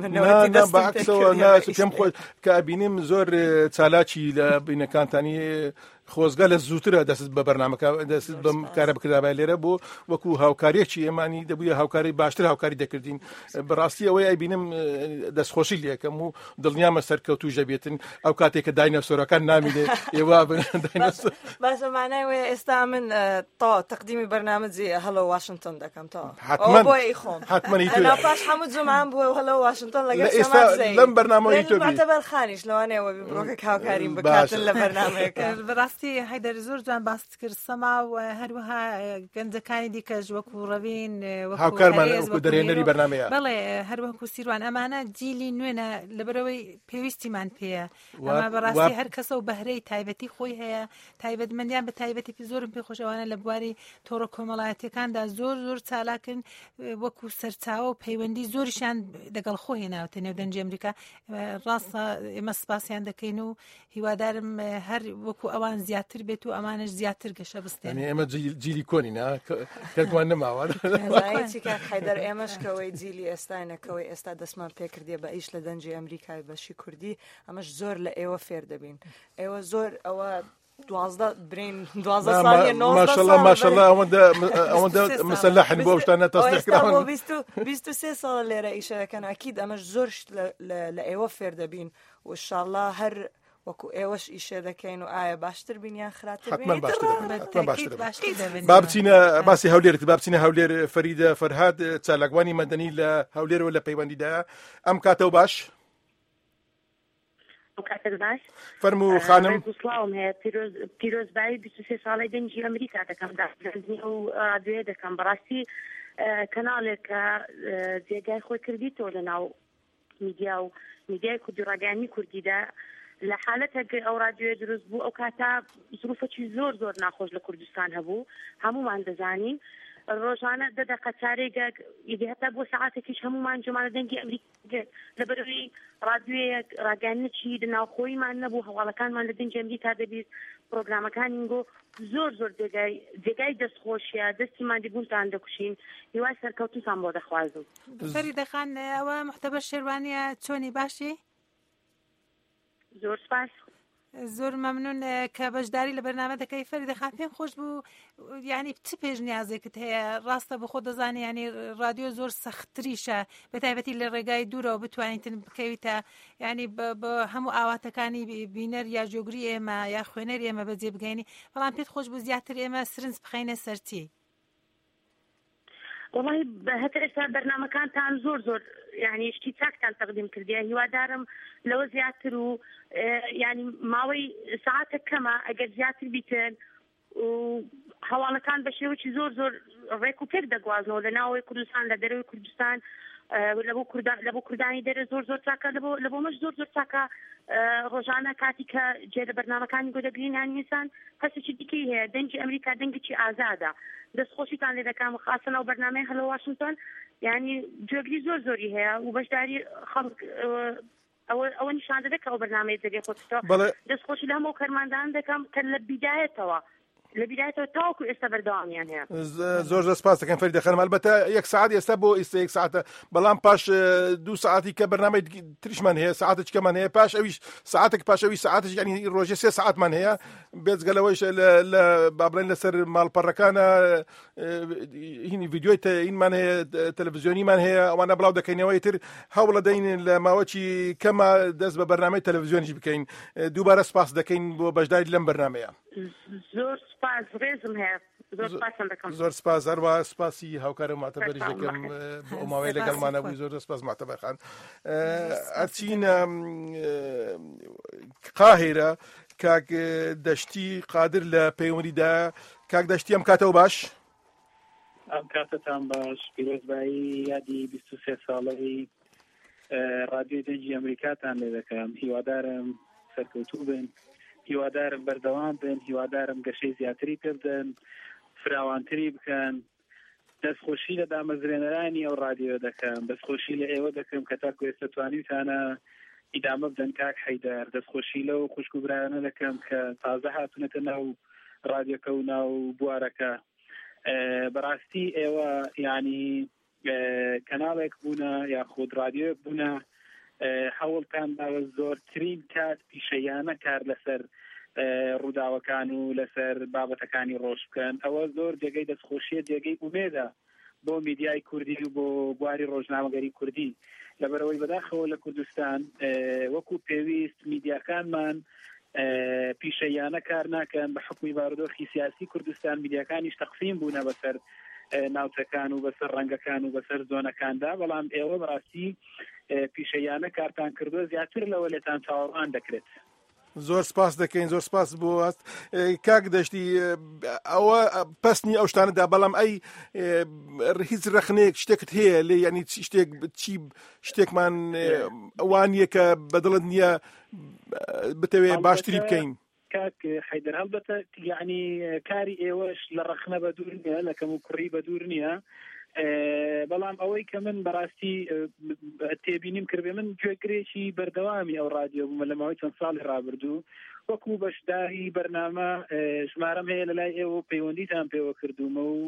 C: پێم خۆ کە ئەبینیم زۆر چالاکی لە بینەکانتانی خۆزگە لە زووترە دەست بە بەرنامەکە دەست بەم کارە بکردابای لێرە بۆ وەکو هاوکاریەکی ئێمانی دەبووە هاوکاری باشتر هاوکاری دەکردین بەڕاستی ئەوەی ئەبینم دەستخۆشی لێکەم و دڵنیامە سەرکەوتو ژەبێتن ئەو کاتێک کە داینەسۆرەکان نامینێ ئێوە
I: باشە مانای وێ ئێستا من تا تقدیمی بەرنامەجی هەڵۆ واشنگتن دەکەم تا بۆی خۆم پاش هەموو جمعان بۆ هەڵۆ واشنگتن لەگەڵ
C: لەم بەرنامەی تۆ
I: بەرخانیش لەوانەوە بڕۆکە هاوکاریم بکاتن لە بەرنامەیەەکە
G: ڕاستی هەیدەر زۆر جوان باست کرد سەما و هەروەها گەنجەکانی دیکەش وەکو ڕەوین
C: هاوکارمان دەرێنەری بەرنامەیە
G: بەڵێ هەروەکو سیروان ئەمانە جیلی نوێنە لەبەرەوەی پێویستیمان پێەیە ئەمە بەڕاستی هەر کەسە و بەهرەی تایبەتی خۆی هەیە تایبەتمەندیان بە تایبەتی زۆرم پێخۆشەوانە لە بواری تۆڕە کۆمەڵایەتەکاندا زۆر چالاکن وەکو سەرچاوە و پەیوەندی زۆریشان لەگەڵ خۆ هێناوتە نێو دەنجی ئەمریکا ڕاستە ئێمە سپاسیان دەکەین و هیوادارم هەر وەکو ئەوان زیاتر بێت و ئەمانش زیاتر گەشە بستێن
C: ئێمە جیلی کۆنین کەرگوان نەماوە
I: حیدەر ئێمەشکەوەی جیلی ئێستاینەکەوەی ئێستا دەستمان پێکردێ بە ئیش لە دەنجی ئەمریکای بەشی کوردی ئەمەش زۆر لە ئێوە فێر دەبین ئێوە زۆر ئەوە 12 ساڵی
C: ماشەڵڵا ئەوەندە مسلحن بۆ شتانە تەستێکراوە
I: 23 ساڵ لێرە ئیشەکەن ئاکید ئەمەش زۆر لە ئێوە فێر دەبین و ئینشاءڵڵا هەر وەکو ئێوەش ئیشە دەکەین و ئایا باشتر بینیان خراپتر
C: با بچینە باسی هەولێرت با بچینە هەولێر فەریدە فەرهاد چالاکوانی مەدەنی لە هەولێرەوە لە پەیوەندیدایە ئەم کاتەوە باش فەرموو خانم
J: سڵاوم هەیە پیرۆزبایی 23 ساڵی دەنجی ئەمریکا دەکەم داخرێنی و رادیۆیە دەکەم بەڕاستی کەناڵێک کە جێگای خۆی کردیتەوە لە ناو میدیا و میدیای کوردی ڕاگەیاندنی کوردیدا لە حالەتە ئەو رادیۆیە دروست بوو ئەو کاتە زروفەکی زۆر ناخۆش لە کوردستان هەبوو هەمومان دەزانین ڕۆژانە دەدەقە چارێگە هەتا بۆ ساعاتێکیش هەمومان جمانە دەنگی ئەمریکا لەبەرەوەی رادیۆیەک ڕاگەیاندنێکی لەناوخۆییمان نەبوو هەواڵەکانمان لە دەنگی ئەمریکا دەبیست پرۆگرامەکانینگۆ زۆر جێگای دەستخۆشیە دەستیمان دیبوونتان دەکوشین هیوای سەرکەوتوتان بۆ دەخوازم
G: فەریدەخان ئەوە محتەبە شێروانیە چۆنی باشی
J: زۆر سپاس
G: زۆر مەمنون کە بەشداری لە بەرنامە دەکەی فەریدەخان پێم خۆش بوو یعنی چ پێشنیازێکت هەیە ڕاستە بە خۆ دەزانێ ینی رادیۆ زۆر سەختریشە بەتایبەتی لە ڕێگای دوورەوە بتوانیتن بکەویتە ینی بە هەموو ئاواتەکانی بینەر یا جۆگری ئێمە یا خوێنەر ئێمە بەجێ بگەینی بەڵام پێت خۆش بوو زیاتر ئێمە سرنج بخەینە سەرچی
J: والله هەتا ئێستا بەرنامەکانتان زۆر یعنی شتی چاکتان تەقدیم کردیە هیوادارم لەوە زیاتر و یعنی ماوەی ساعاتە کەمە ئەگەر زیاتر بیتن و هەواڵەکان بە شێوەی زۆر ڕێک و پێک دەگوازنەوە لە ناوەی کوردستان لە دەرەوەی کوردستان لە بۆ کوردانی دەرە زۆر چاکە لە بۆ مەش زۆر چاکە ڕۆژانە کاتی کە جێ لە بەرنامەکانی گۆدەگرینیان نیسان هەستێکی دیکەی هەیە دەنجی ئەمریکا دەنگێکی ئازادە دەستخۆشیتان لێ دەکەم خاصن ئەو بەرنامەی هەلۆ واشنگتن یعنی جۆگری زۆری هەیە و بەشداری خەڵک ئەوە نیشان دەدەکە ئەو بەرنامەی دەگەی خۆتەوە دەستخۆشی لە هەموو کەرماندان دەکەم کە لە بیدایەتەوە لە بیدایەتەوە تاوەکو ئێستا بەردەوامیان هەیە.
C: زۆر سپاس دەکەم فەریدە خانم. البەتە 1 ساعت ئێستا بۆ ئێستا 1 ساعتە، بەڵام پاش 2 ساعتی کە بەرنامەی تریشمان هەیە، ساعتێک کەمان هەیە، پاش ئەویش ساعتێک، پاش ئەوی ساعتێک، ینی ڕۆژێ 3 ساعتمان هەیە. بێجگەلەوەیش لە بابڵێن لەسەر ماڵپەڕەکانە هینی ڤیدیۆی ئینمان هەیە، تەلەڤیزیۆنیمان هەیە، ئەوانە بڵاو دەکەینەوەی تر هەوڵ دەین لە ماوەی کەمە دەست بە بەرنامەی تەلەڤیزیۆنیش بکەین. دووبارە سپاس دەکەین بۆ بەشداری لەم بەرنامەیە.
J: زۆر سپاس، ڕێزم هەیە.
C: زۆر سپاس. هەروە سپاسی هاوکارم ماتەبەریش دەکەم بۆ ماوەی لەگەڵمانە بووی. زۆر سپاس ماتەبەر خان. ئەچینە قاهێرە. کاک دەشتی قادر لە پەیوەندیدا. کاک دەشتی ئەم کاتەوە باش؟
K: ئەم کاتتان باش. پیرۆزبایی یادی 23 ساڵەی ڕادیۆی دەنگی ئەمریکاتان لێ دەکەم. هیوادارم سەرکەوتوو بن، هیوادارم بەردەوام بن، هیوادارم گەشەی زیاتری پێ بدەن، فراوانتری بکەن. دەستخۆشی لە دامەزرێنەرانی ئەو ڕادیۆ دەکەم، دەستخۆشی لە ئێوە دەکەم کە تاکو ئێستا توانیتانە ئیدامە بدەن کاک حەیدەر. دەستخۆشی لەو خوشک و برایانە دەکەم کە تازە هاتونەتە ناو ڕادیۆکە و ناو بوارەکە. بەڕاستی ئێوە ینی کەناڵێک بوونە یاخود ڕادیۆیەک بوونە هەوڵتان داوە زۆرترین کات پیشەیانە کار لەسەر ڕووداوەکان و لەسەر بابەتەکانی ڕۆژ بکەن. ئەوە زۆر جێگەی دەستخۆشیە، جێگەی ئومێدە بۆ میدیای کوردی و بۆ بواری ڕۆژنامەگەری کوردی. لەبەرەوەی بەداخەوە لە کوردستان وەکو پێویست میدیاکانمان پیشەیانە کار ناکەن. بە حکومی بارودۆخی سیاسی کوردستان میدیاکانیش تەقسیم بوونە بەسەر ناوچەکان و بەسەر ڕەنگەکان و بەسەر زۆنەکاندا، بەڵام ئێوە بەڕاستی پیشەیانە کارتان کردووە زیاتر لەوە لێتان چاوەڕوان دەکرێت.
C: زۆر سپاس دەکەین. زۆر سپاس بۆ هەست. کاک دەشتی ئەوە پەسنی ئەو شتانەدا، بەڵام ئەی هیچ ڕخنەیەک شتێکت هەیە لێ، ینی شتێکمان وانیە کە بەدڵت نییە بتەوێ باشتری بکەین؟
K: کاک حەیدەر هەڵبەتە یعنی کاری ئێوەش لە ڕخنە بە دوور نییە، لە کەم و کوڕی بە دوور نییە، بەڵام ئەوەی کە من بەڕاستی تێبینیم کردێ من گوێگرێکی بەردەوامی ئەو ڕادیۆ بوومە لە ماوەی چەند ساڵی ڕابردوو. وەکو بەشداری بەرنامە ژمارەم هەیە لە لای ئێوە پەیوەندیتان پێوە کردومە و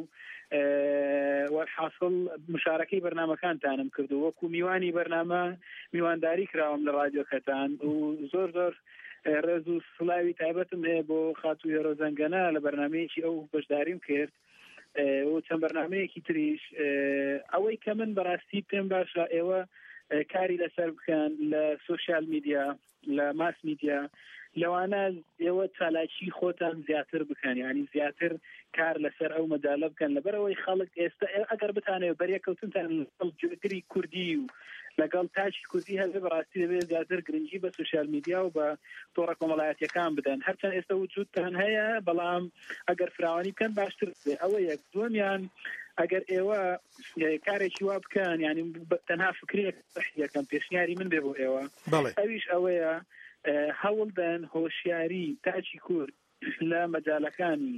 K: وەحاصل مشارەکەی بەرنامەکانتانم کردو. وەکو میوانی بەرنامە میوانداری کراوم لە ڕادیۆکەتان و زۆر زۆر ڕێز و سڵاوی تایبەتم هەیە بۆ خاتوو هێرۆ زەنگەنە لە بەرنامەیەکی ئەو بەشداریم کرد و چەند بەرنامەیەکی تریش. ئەوەی کە من بەڕاستی پێم باشە ئێوە کاری لەسەر بکەن لە سوشیال میدیا، لە ماس میدیا، لەوانە ئێوە چالاکی خۆتان زیاتر بکەن، ینی زیاتر کار لەسەر ئەو مەجالە بکەن. لەبەرەوەی خەڵک ئێستا ئەگەر بتانێت بەریەکەوتنتان لەگەڵ جوێگری کوردی و لەگەڵ تاچی کوردی هەبێ بەڕاستی دەبێت زیاتر گرنگی بە سوشیال میدیا و بە تۆڕە کۆمەڵایەتیەکان بدەن. هەرچەند ئێستا وجودتان هەیە، بەڵام ئەگەر فراوانی بکەن باشتر بێ. ئەوە یەک. دووەمیان ئەگەر ئێوە کارێکی وا بکەن، ینی تەنها فکرێک یەکەم پێشنیاری من بێ بۆ ئێوە، ئەویش ئەوەیە هەوڵدەن هۆشیاری تاچی کورد لە مەجالەکانی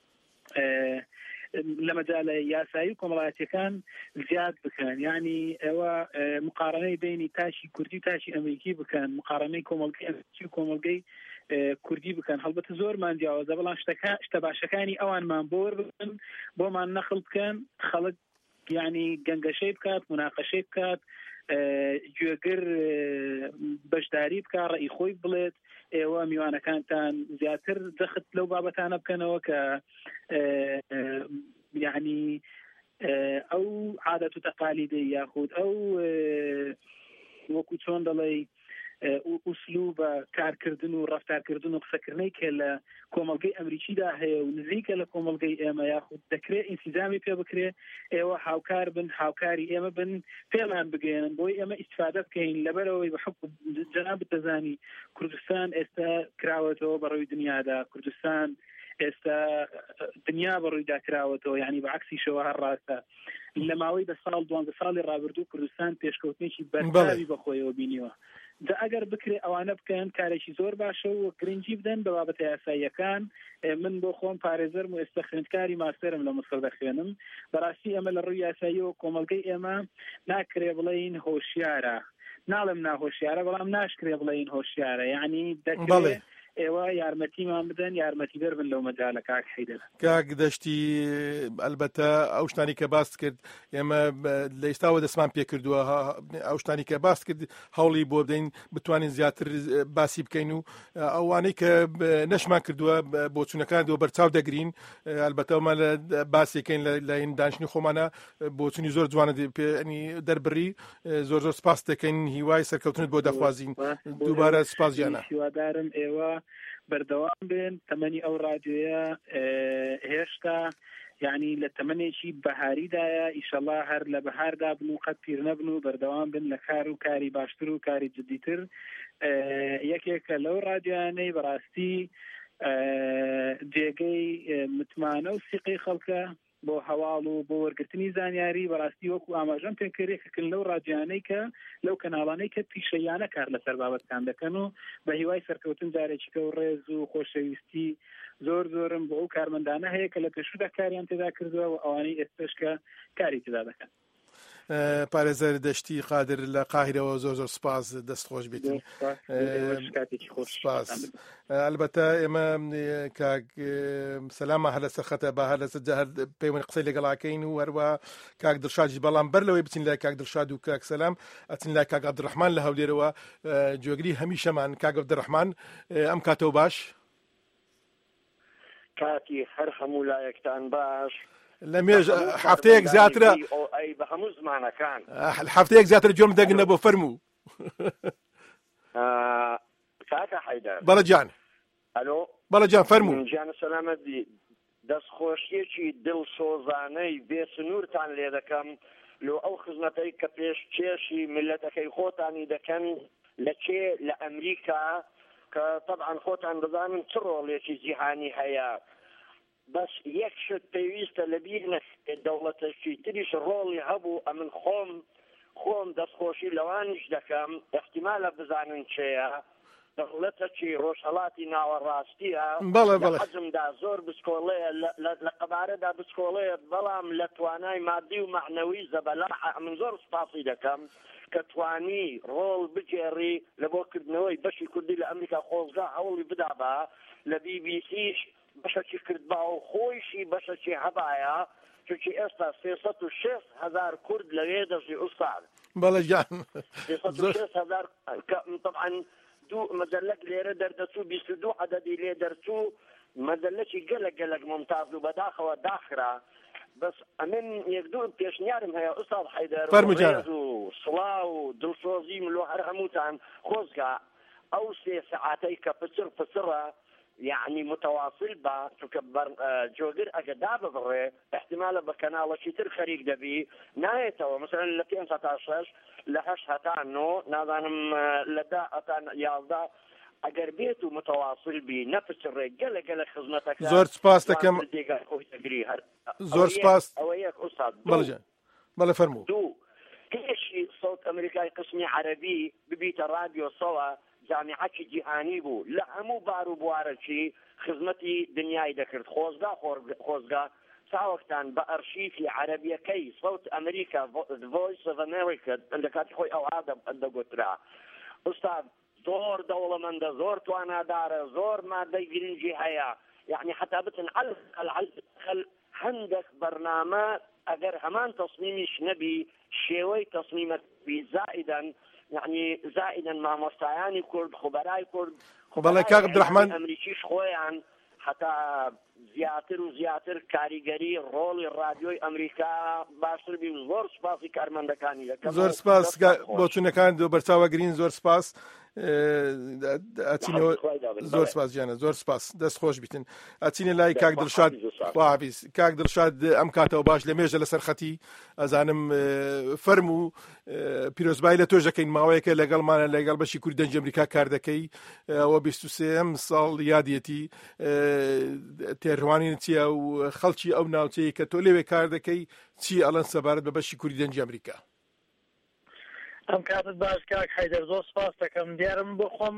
K: لە مەجالە یاسایی و کۆمەڵایەتیەکان زیاد بکەن. ینی ئێوە مقارنەی بینی تاچی کوردی و تاچی ئەمریکی بکەن، مقارنەی کۆمەڵگەی ئەمریکی و کۆمەڵگەی کوردی بکەن. هەڵبەتە زۆرمان جیاوازە، بەڵام شتە باشەکانی ئەوانمان بۆ وەربگرن، بۆمان نەخڵ بکەن، خەڵک ینی گەنگەشەی بکات، مناقەشەی بکات، گوێگر بەشداری بکە، ڕێی خۆی بڵێت. ئێوە میوانەکانتان زیاتر دەخت لەو بابەتانە بکەنەوە کە یعنی ئەو عادەت و تەقالیدی یاخود ئەو وەکو چۆن دەڵێ ئوسلوبە کارکردن و ڕەفتارکردن و قسەکردنەی کە لە کۆمەڵگەی ئەمریکیدا هەیە و نزیکە لە کۆمەڵگەی ئێمە یاخود دەکرێت ئینسیزامی پێ بکرێ، ئێوە هاوکار بن، هاوکاری ئێمە بن، پێمان بگەێنن بۆی ئێمە ئیستفادە بکەین. لەبەرەوەی بە حکم جەناب دەزانی کوردستان ئێستا کراوەتەوە بەڕووی دنیادا، کوردستان ئێستا دنیا بەڕوویدا کراوەتەوە، یعنی بەعکسی شەوە هەر ڕاستە. لە ماوەی 12 ساڵی ڕابردوو کوردستان پێشکەوتنێکی بەرچاوی بەخۆیەوە بینیوە. دا ئەگەر بکرێ ئەوانە بکەن کارێکی زۆر باشە و گرنگی بدەن بە بابەتە یاساییەکان. من بۆ خۆم پارێزەرم و ئێستا خوێندکاری ماستەرم لە مەسڵ دەخوێنم. بەڕاستی ئەمە لە ڕووی یاساییەوە کۆمەڵگەی ئێمە ناکرێ بڵێین هۆشیارە، ناڵم ناهۆشیارە، بەڵام ناشکرێ بڵێین هۆشیارە، یعنی دەکرێت ئێوە یارمەتیمان بدەن یارمەتیدەر بن لەو مەجالە کاک حەیدەر.
C: کاک دەشتی ئەلبەتە ئەو شتانی کە باس کرد ئێمە لە ئێستاوە دەستمان پێ کردووە ئەو شتانی کە باس کرد هەوڵی بۆ بدەین بتوانین زیاتر باسی بکەین و ئەوانەی کە نەشمان کردووە بۆ چوونەکانەوە بەرچاو دەگرین ئەلبەتەوەمان لە باسیەکەین لە دانیشتنی خۆمانە بۆ چوونی زۆر جوانە دەربڕی زۆر سپاس دەکەین هیوای سەرکەوتنت بۆ دەخوازین دووبارە سپاس گیانە.
K: هیوادارم ئێوە بەردەوام بن تەمەنی ئەو رادیۆیە هێشتا یعنی لە تەمەنێکی بەهاریدایە ئیشەڵا هەر لە بەهاردا بن و قەت پیر نەبن و بەردەوام بن لە کار و کاری باشتر و کاری جدیتر. یەکێکە لەو رادیۆیانەی بەڕاستی جێگەی متمانە و سیقی خەڵکە بۆ هەواڵ و بۆ وەرگرتنی زانیاری بەڕاستی وەکو ئاماژەم پێکردێککن لەو رادیۆیانەی کە لەو کەناڵانەی کە پیشەیانە کار لەسەر بابەتکان دەکەن و بە هیوای سەرکەوتن جارێکیکە و ڕێز و خۆشەویستی زۆرم بۆ ئەو کارمەندانە هەیە کە لە پێشودا کاریان تێدا کردووە و ئەوانەی ئێستش کە کاری تێدا دەکەن.
C: پارێزەر دەشتی قادر لە قاهرەوە زۆر سپاس دەستخۆش بێتین. سپاس. البەتە ئێمە کاک سەلامە هەر لەسەر خەتە بە هەر لەسەر پەیوەندی قسەی لەگەڵاکەین و هەروە کاک دڵشادی بەڵام بەر لەوەی بچین لای کاک دڵشاد و کاک سەلام ئەچین لای کاک عەبدوڕەحمان لە هەولێرەوە جوێگری هەمیشەمان. کاک عەبدوڕەحمان ئەم کاتەوە باش؟
L: کاتی هەر هەموو لایەکتان باش.
C: لە مێژ هەفتەیەک زیاترە
L: بە هەموو زمانەکان
C: هەفتەیەک زیاتر جۆم دەگنە بۆ فەرموو.
L: کاکە حەیدەر.
C: بەڵە جان.
L: ئەلۆ.
C: بەڵە جان فەرموو.
L: گیانە سەلامەتی دەستخۆشیەکی دڵسۆزانەی بێسنوورتان لێ دەکەم لۆ ئەو خزمەتەی کە پێش چێشی ملەتەکەی خۆتانی دەکەن لە ئەمریکا کە طبعا خۆتان دەزانن چ ڕۆڵێکی جیهانی هەیە. بەس یەک شت پێویستە لەبیر نەچێ دەوڵەتەشی تریش ڕۆڵی هەبوو ئەمن خۆم دەستخۆشی لەوانش دەکەم احتیمالە بزانن چێە دەوڵەتەکی ڕۆژهەڵاتی ناوەڕاستیە حەزمدا زۆر بسکۆڵەیە لە قەبارەدا بسکۆڵەیە بەڵام لە توانای مادی و معنەوی زەبەلاحە من زۆر سپاسی دەکەم کە توانی ڕۆڵ بجێڕی لە بۆکردنەوەی بەشی کوردی لە ئەمریکا خۆزگا هەوڵی بدا بە لە BBC بەشەکی کردبا و خۆیشی بەشەکی هەبایە چونکی ئێستا 306,000 کورد لەوێ دەژی ئوستاد.
C: بەڵێ گیان
L: 306,000 طبعا دوو مەجەلەک لێرە دەردەچوو 22 عەدەدی لێ دەرچوو مەجەلەکی گەلک ممتاز و بەداخەوە داخرا. بەس ئەمن یەکدوو پێشنیارم هەیە ئوستاد حەیدەر ڕێز و سڵاو و دڵسۆزی ملۆ هەر هەمووتان خۆزگا ئەو 3 سەعاتەی کە پچڕە يعني متواصل با چونکە جۆگر ئەگە دابڕێ احتیمالە بە کەناڵەکی تر خەریک دەبی نایێتەوە مثلا لە 5 هەتا 6 لە 8 هەتا 9 نازانم لە 10 هەتا 11 ئەگەر بێت و متواصل بی نەپچڕێ گەلە خزمەتەکە.
C: زۆر سپاس دەکەم. زۆر سپاس.
L: ئەوە یەک ئوستاد.
C: بەڵێ فەرموو.
L: دوو پێشی سەوت ئەمریکای قسمی عەرەبی ببیتە رادیۆ سەوا جامعەکی جیهانی بوو لە هەموو بار و بوارەکی خزمەتی دنیای دەکرد خۆزگا چاوەکتان بە ئەرشیفی عەرەبیەکەی سەوت ئەمریکا Voice of America لە کاتی خۆی ئەو دەگوترا. ئوستاد زۆر دەوڵەمەندە زۆر توانادارە زۆر مادەی گرنگی هەیە یعنی حتا بتن هەندێک بەرنامە ئەگەر هەمان تەسمیمیش نەبی شێوەی تەسمیمەتی زائدا مامۆستایانی کورد خبرای کورد
C: بەڵێ کاک عەبدوڕەحمان
L: ئەمریکیش خۆیان حتا زیاتر و زیاتر کاریگەری ڕۆڵی رادیۆی ئەمریکا باشتر بی و زۆر سپاسی کارمەندەکانی دەکەم.
C: زۆر سپاس بۆ چوونەکان بەرچاوە گرین. زۆر سپاس. زۆر سپاس جیانە زۆر سپاس دەست خۆش بیتن. ئەچینە لای کاک دڵشاد خواحافیز. کاک دڵشاد ئەم کاتەوە باش لە مێژە لەسەر خەتی ئەزانم فەرموو پیرۆزبایی لە تۆش دەکەین ماوەیەکە لەگەڵمانە لەگەڵ بەشی کوردی دەنگی ئەمریکا کار دەکەی ئەوە 23 ساڵ یادیەتی تێڕوانین چیە و خەڵکی ئەو ناوچەیە کە تۆ لێوێ کار دەکەی چی ئەڵەن سەبارەت بە بەشی کوردی دەنگی ئەمریکا؟
E: ئەم کاتت باش کاک حەیدەر زۆر سپاس دەکەم. دیارم بۆ خۆم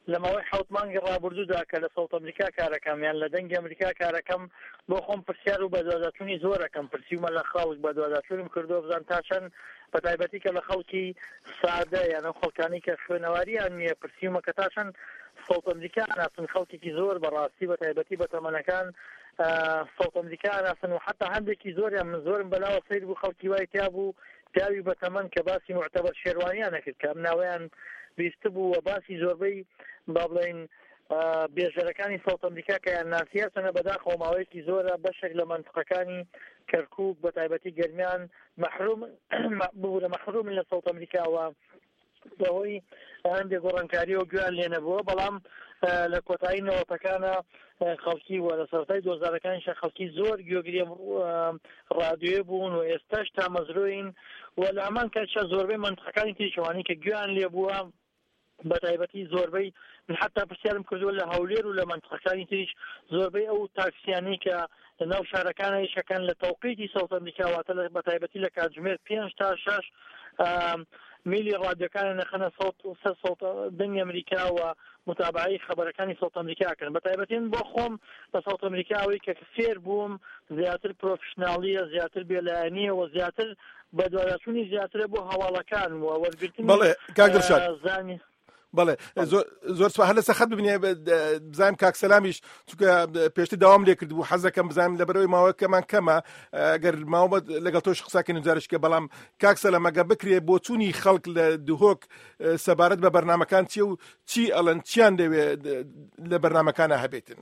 E: لەمەوەی حوت مانگی ڕابردوودا کە لە سەوت ئەمریکا کارەکەم یان لە دەنگی ئەمریکا کارەکەم بۆ خۆم پرسیار و بەدواداچوونی زۆرەکەم پرسیومە لە خەڵک بەدواداچوونم کردو بزان تا چەند بەتایبەتی کە لە خەڵکی سادە یان ئەو خەڵکانی کە خوێنەواریان نییە پرسیومە کە تا چەند سەوت ئەمریکا ناسن خەڵکێکی زۆر بەڕاستی بەتایبەتی بە تەمەنەکان سەوت ئەمریکا ناسن و حتا هەندێکی زۆریان من زۆرم بەلاوە سیر بوو خەڵکی وای تیا بوو پیاوی بە تەمەن کە باسی معتەبەر شێروانیان نەکرد کە ئەم ناویان بیست بوو و باسی زۆربەی با بڵێن بێژەرەکانی سەوت ئەمریکا کە یان ناسیە چەنە بەداخەوە ماوەیەکی زۆرە بەشێک لە منطقەکانی کەرکووک بە تایبەتی گەرمیان مەحروم بوو لە مەحرومن لە سەوت ئەمریکاوە بەهۆی هەندێک گۆڕانکاری و گویان لێ نەبووە بەڵام لە کۆتایی نەوەتەکانە خەڵکی وە لە سەرەتای دۆزارەکانیشە خەڵکی زۆر گوێگری ڕادیۆ بوون و ئێستاش تا مەزرۆین و لە هەمان کاتشە زۆربەی منطقەکانی تریشەوانی کە گویان لێ بووە بە تایبەتی زۆربەی من حتا پرسیارم کردووە لە هەولێر و لە منطقەکانی تریش زۆربەی ئەو تاکسیانی کە لەناو شارەکانە یشەکان لە تەوقیتی سەوت ئەمریکا واتە بە تایبەتی لە کاتژمێر 5 تا 6 میلی ڕادیۆکانە نەخەنە سەوت دەنگی ئەمریکا و متابعەی خەبەرەکانی سەوت ئەمریکاکەن بە تایبەتین بۆ خۆم بە سەوت ئەمریکاوەی کە فێر بووم زیاتر پرۆفشنالیە زیاتر بێلایەنیە و زیاتر بەدواداچوونی زیاترە بۆ هەواڵەکان و وەرگرتنی زانی
C: بەڵێ زۆر سوپاس هەر لەسەر خەت ببینێ بزانم کاک سەلامیش چونکە پێشتر داوام لێ کردبوو حەزەکەم بزانم لەبەرەوەی ماوەکەمان کەمە ئەگەر ماوە لەگەڵ تۆش قساکەین جارشکە بەڵام کاک سەلام ئەگە بکرێ بۆ چوونی خەڵک لە دهۆک سەبارەت بە بەرنامەکان چیە و چی ئەڵەن چیان دەوێت لە بەرنامەکانە هەبێتن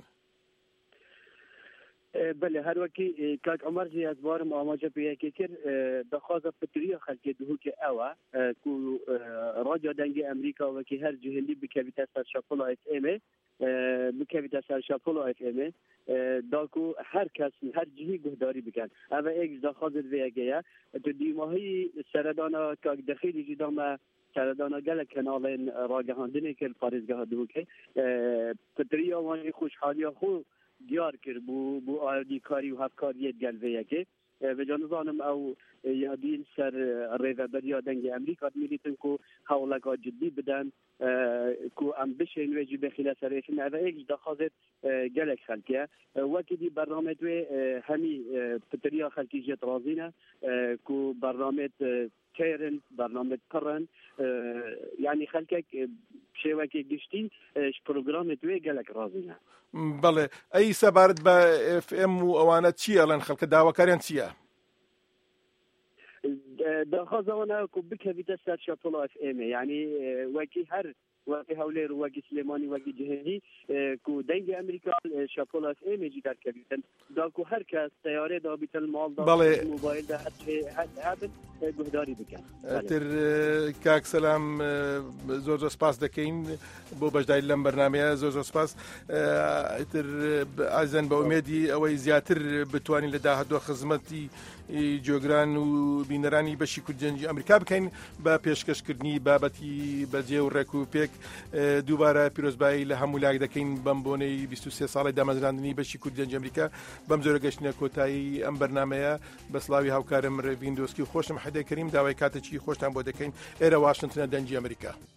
H: بله هر وکی کاک عمر جی از بارم آماجه بیاکی کر دخواست پتریه خلقی دهو که اوه کو رادیو دنگی امریکا وکی هر جهلی بکویت سر شاپولا اف امه بکویت سر شاپولا اف امه داکو هر کس هر جهی گهداری بکن اوه ایک دخواست بیاکیه تو دیماهی سردانا کاک دخیلی جدامه سردانا گل کنال راگهاندنه که پارزگاه دهو که پتریه وانی خوشحالی خو دیار کرد بو آیدی کاری و هفکاریت گلوه که و جانزانم او یادین سر ریوبریا دنگ امریکا میلیتن که حولکا جدی بدن که ام بشین ویجی بخیل سریشن او ایک دخوازت گلک خلکیه وکی دی برنامه دوی همی پتریا خلکی جت رازینه که برنامه كيرن برنامج قرن يعني خلكك شوكي گشتي برنامج توي قالك رازينا
C: بله اي سبارد با اف ام و اوانا تشي الان خلك داواكاريان تشيا
H: داخازوانا كوبك فيتا سات شابولا اف ام يعني وكي هر وكي هولير وكي سليماني وكي جهني كو دنگ امريكا شابولا اف ام جي دار كبيتن داكو هر كاس سياره دا بيت المال دا موبايل دا هذا گهداری بکن
C: تر کاک سلام زۆر سپاس دەکەین بۆ بەشداری لەم بەرنامەیە زۆر سپاس تر ئازان بە ئومێدی ئەوەی زیاتر بتوانین لە داهاتوە خزمەتی جۆگران و بینەرانی بەشی کوردی ئەمریکا بکەین بە پێشکەشکردنی بابەتی بەجێ و ڕێک و پێک دووبارە پیرۆزبایی لە هەموو لاک دەکەین بەم بۆنەی 23 ساڵی دامەزراندنی بەشی کوردی ئەمریکا بەم جۆرە گەشتنە کۆتایی ئەم بەرنامەیە بە سڵاوی هاوکارم ڕێڤین دۆسکی و خۆشم حەدەی کەریم داوای کاتێکی خۆشتان بۆ دەکەین ئێرە واشنگتنە دەنجی ئەمریکا.